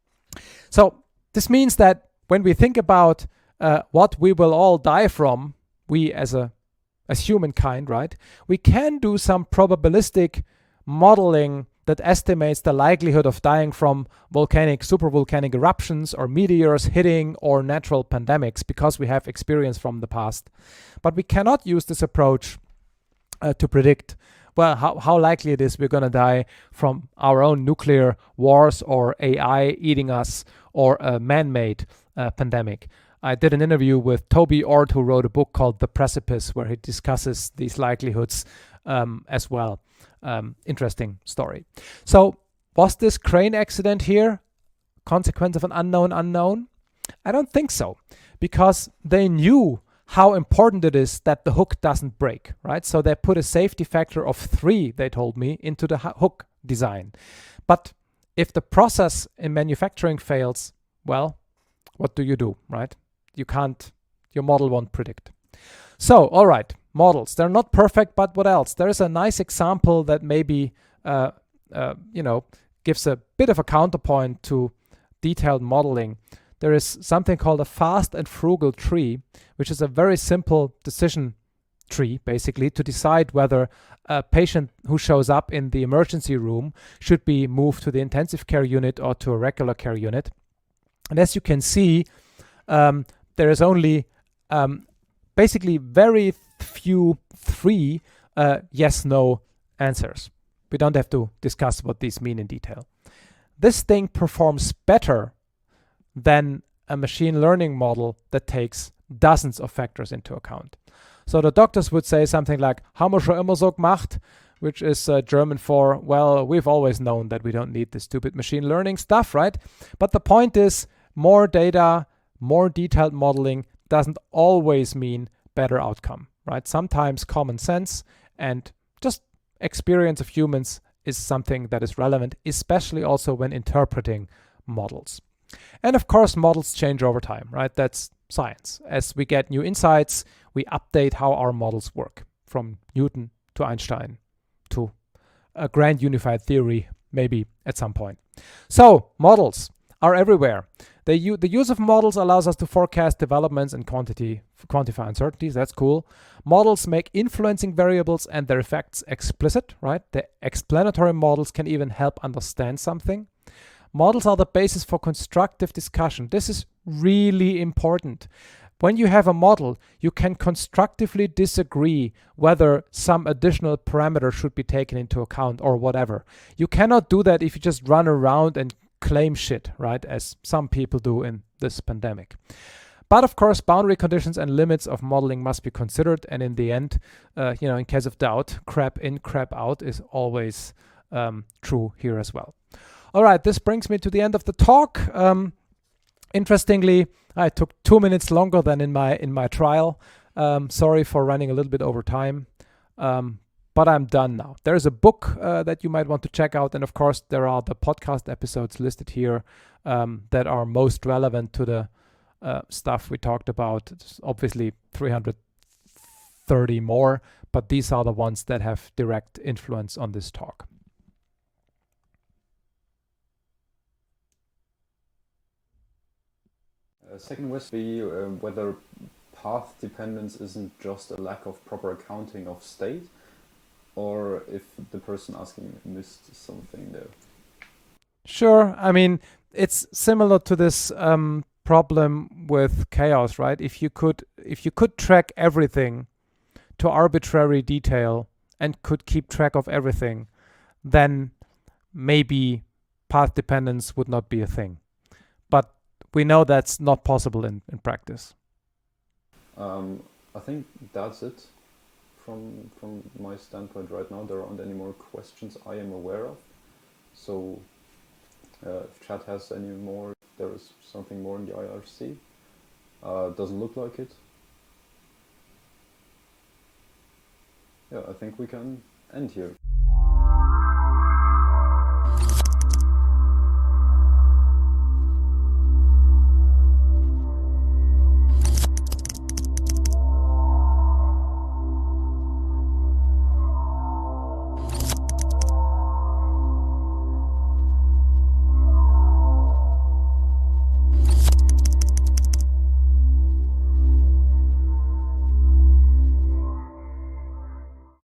so this means that when we think about uh, what we will all die from, we as a as humankind, right, we can do some probabilistic modeling that estimates the likelihood of dying from volcanic, supervolcanic eruptions or meteors hitting or natural pandemics because we have experience from the past. But we cannot use this approach uh, to predict, well, how, how likely it is we're going to die from our own nuclear wars or A I eating us or a man-made uh, pandemic. I did an interview with Toby Ord, who wrote a book called The Precipice, where he discusses these likelihoods um, as well. Um, interesting story. So was this crane accident here consequence of an unknown unknown? I don't think so, because they knew how important it is that the hook doesn't break, right? So they put a safety factor of three, they told me, into the hook design. But if the process in manufacturing fails, well, what do you do, right? You can't, your model won't predict. So, all right, models, they're not perfect, but what else? There is a nice example that maybe, uh, uh, you know, gives a bit of a counterpoint to detailed modeling. There is something called a fast and frugal tree, which is a very simple decision tree, basically, to decide whether a patient who shows up in the emergency room should be moved to the intensive care unit or to a regular care unit. And as you can see, um, there is only um, basically very few three uh, yes-no answers. We don't have to discuss what these mean in detail. This thing performs better than a machine learning model that takes dozens of factors into account. So the doctors would say something like, haben wir schon immer so gemacht, which is uh, German for, well, we've always known that we don't need this stupid machine learning stuff, right? But the point is, more data, more detailed modeling doesn't always mean better outcome, right? Sometimes common sense and just experience of humans is something that is relevant, especially also when interpreting models. And of course, models change over time, right? That's science. As we get new insights, we update how our models work, from Newton to Einstein to a grand unified theory, maybe at some point. So models are everywhere. They u- the use of models allows us to forecast developments and quantity, quantify uncertainties. That's cool. Models make influencing variables and their effects explicit, right? The explanatory models can even help understand something. Models are the basis for constructive discussion. This is really important. When you have a model, you can constructively disagree whether some additional parameter should be taken into account or whatever. You cannot do that if you just run around and claim shit, right? As some people do in this pandemic. But of course, boundary conditions and limits of modeling must be considered. And in the end, uh, you know, in case of doubt, crap in, crap out is always um, true here as well. All right, this brings me to the end of the talk. Um, interestingly, I took two minutes longer than in my in my trial. Um, sorry for running a little bit over time, um, but I'm done now. There's a book uh, that you might want to check out, and of course, there are the podcast episodes listed here um, that are most relevant to the uh, stuff we talked about. It's obviously three hundred thirty more, but these are the ones that have direct influence on this talk. Uh, second question would be uh, whether path dependence isn't just a lack of proper accounting of state, or if the person asking missed something there. Sure. I mean, it's similar to this um, problem with chaos, right? If you could, if you could track everything to arbitrary detail and could keep track of everything, then maybe path dependence would not be a thing. But we know that's not possible in, in practice. Um, I think that's it from from my standpoint right now. There aren't any more questions I am aware of. So uh, if chat has any more, there is something more in the I R C. Uh, doesn't look like it. Yeah, I think we can end here.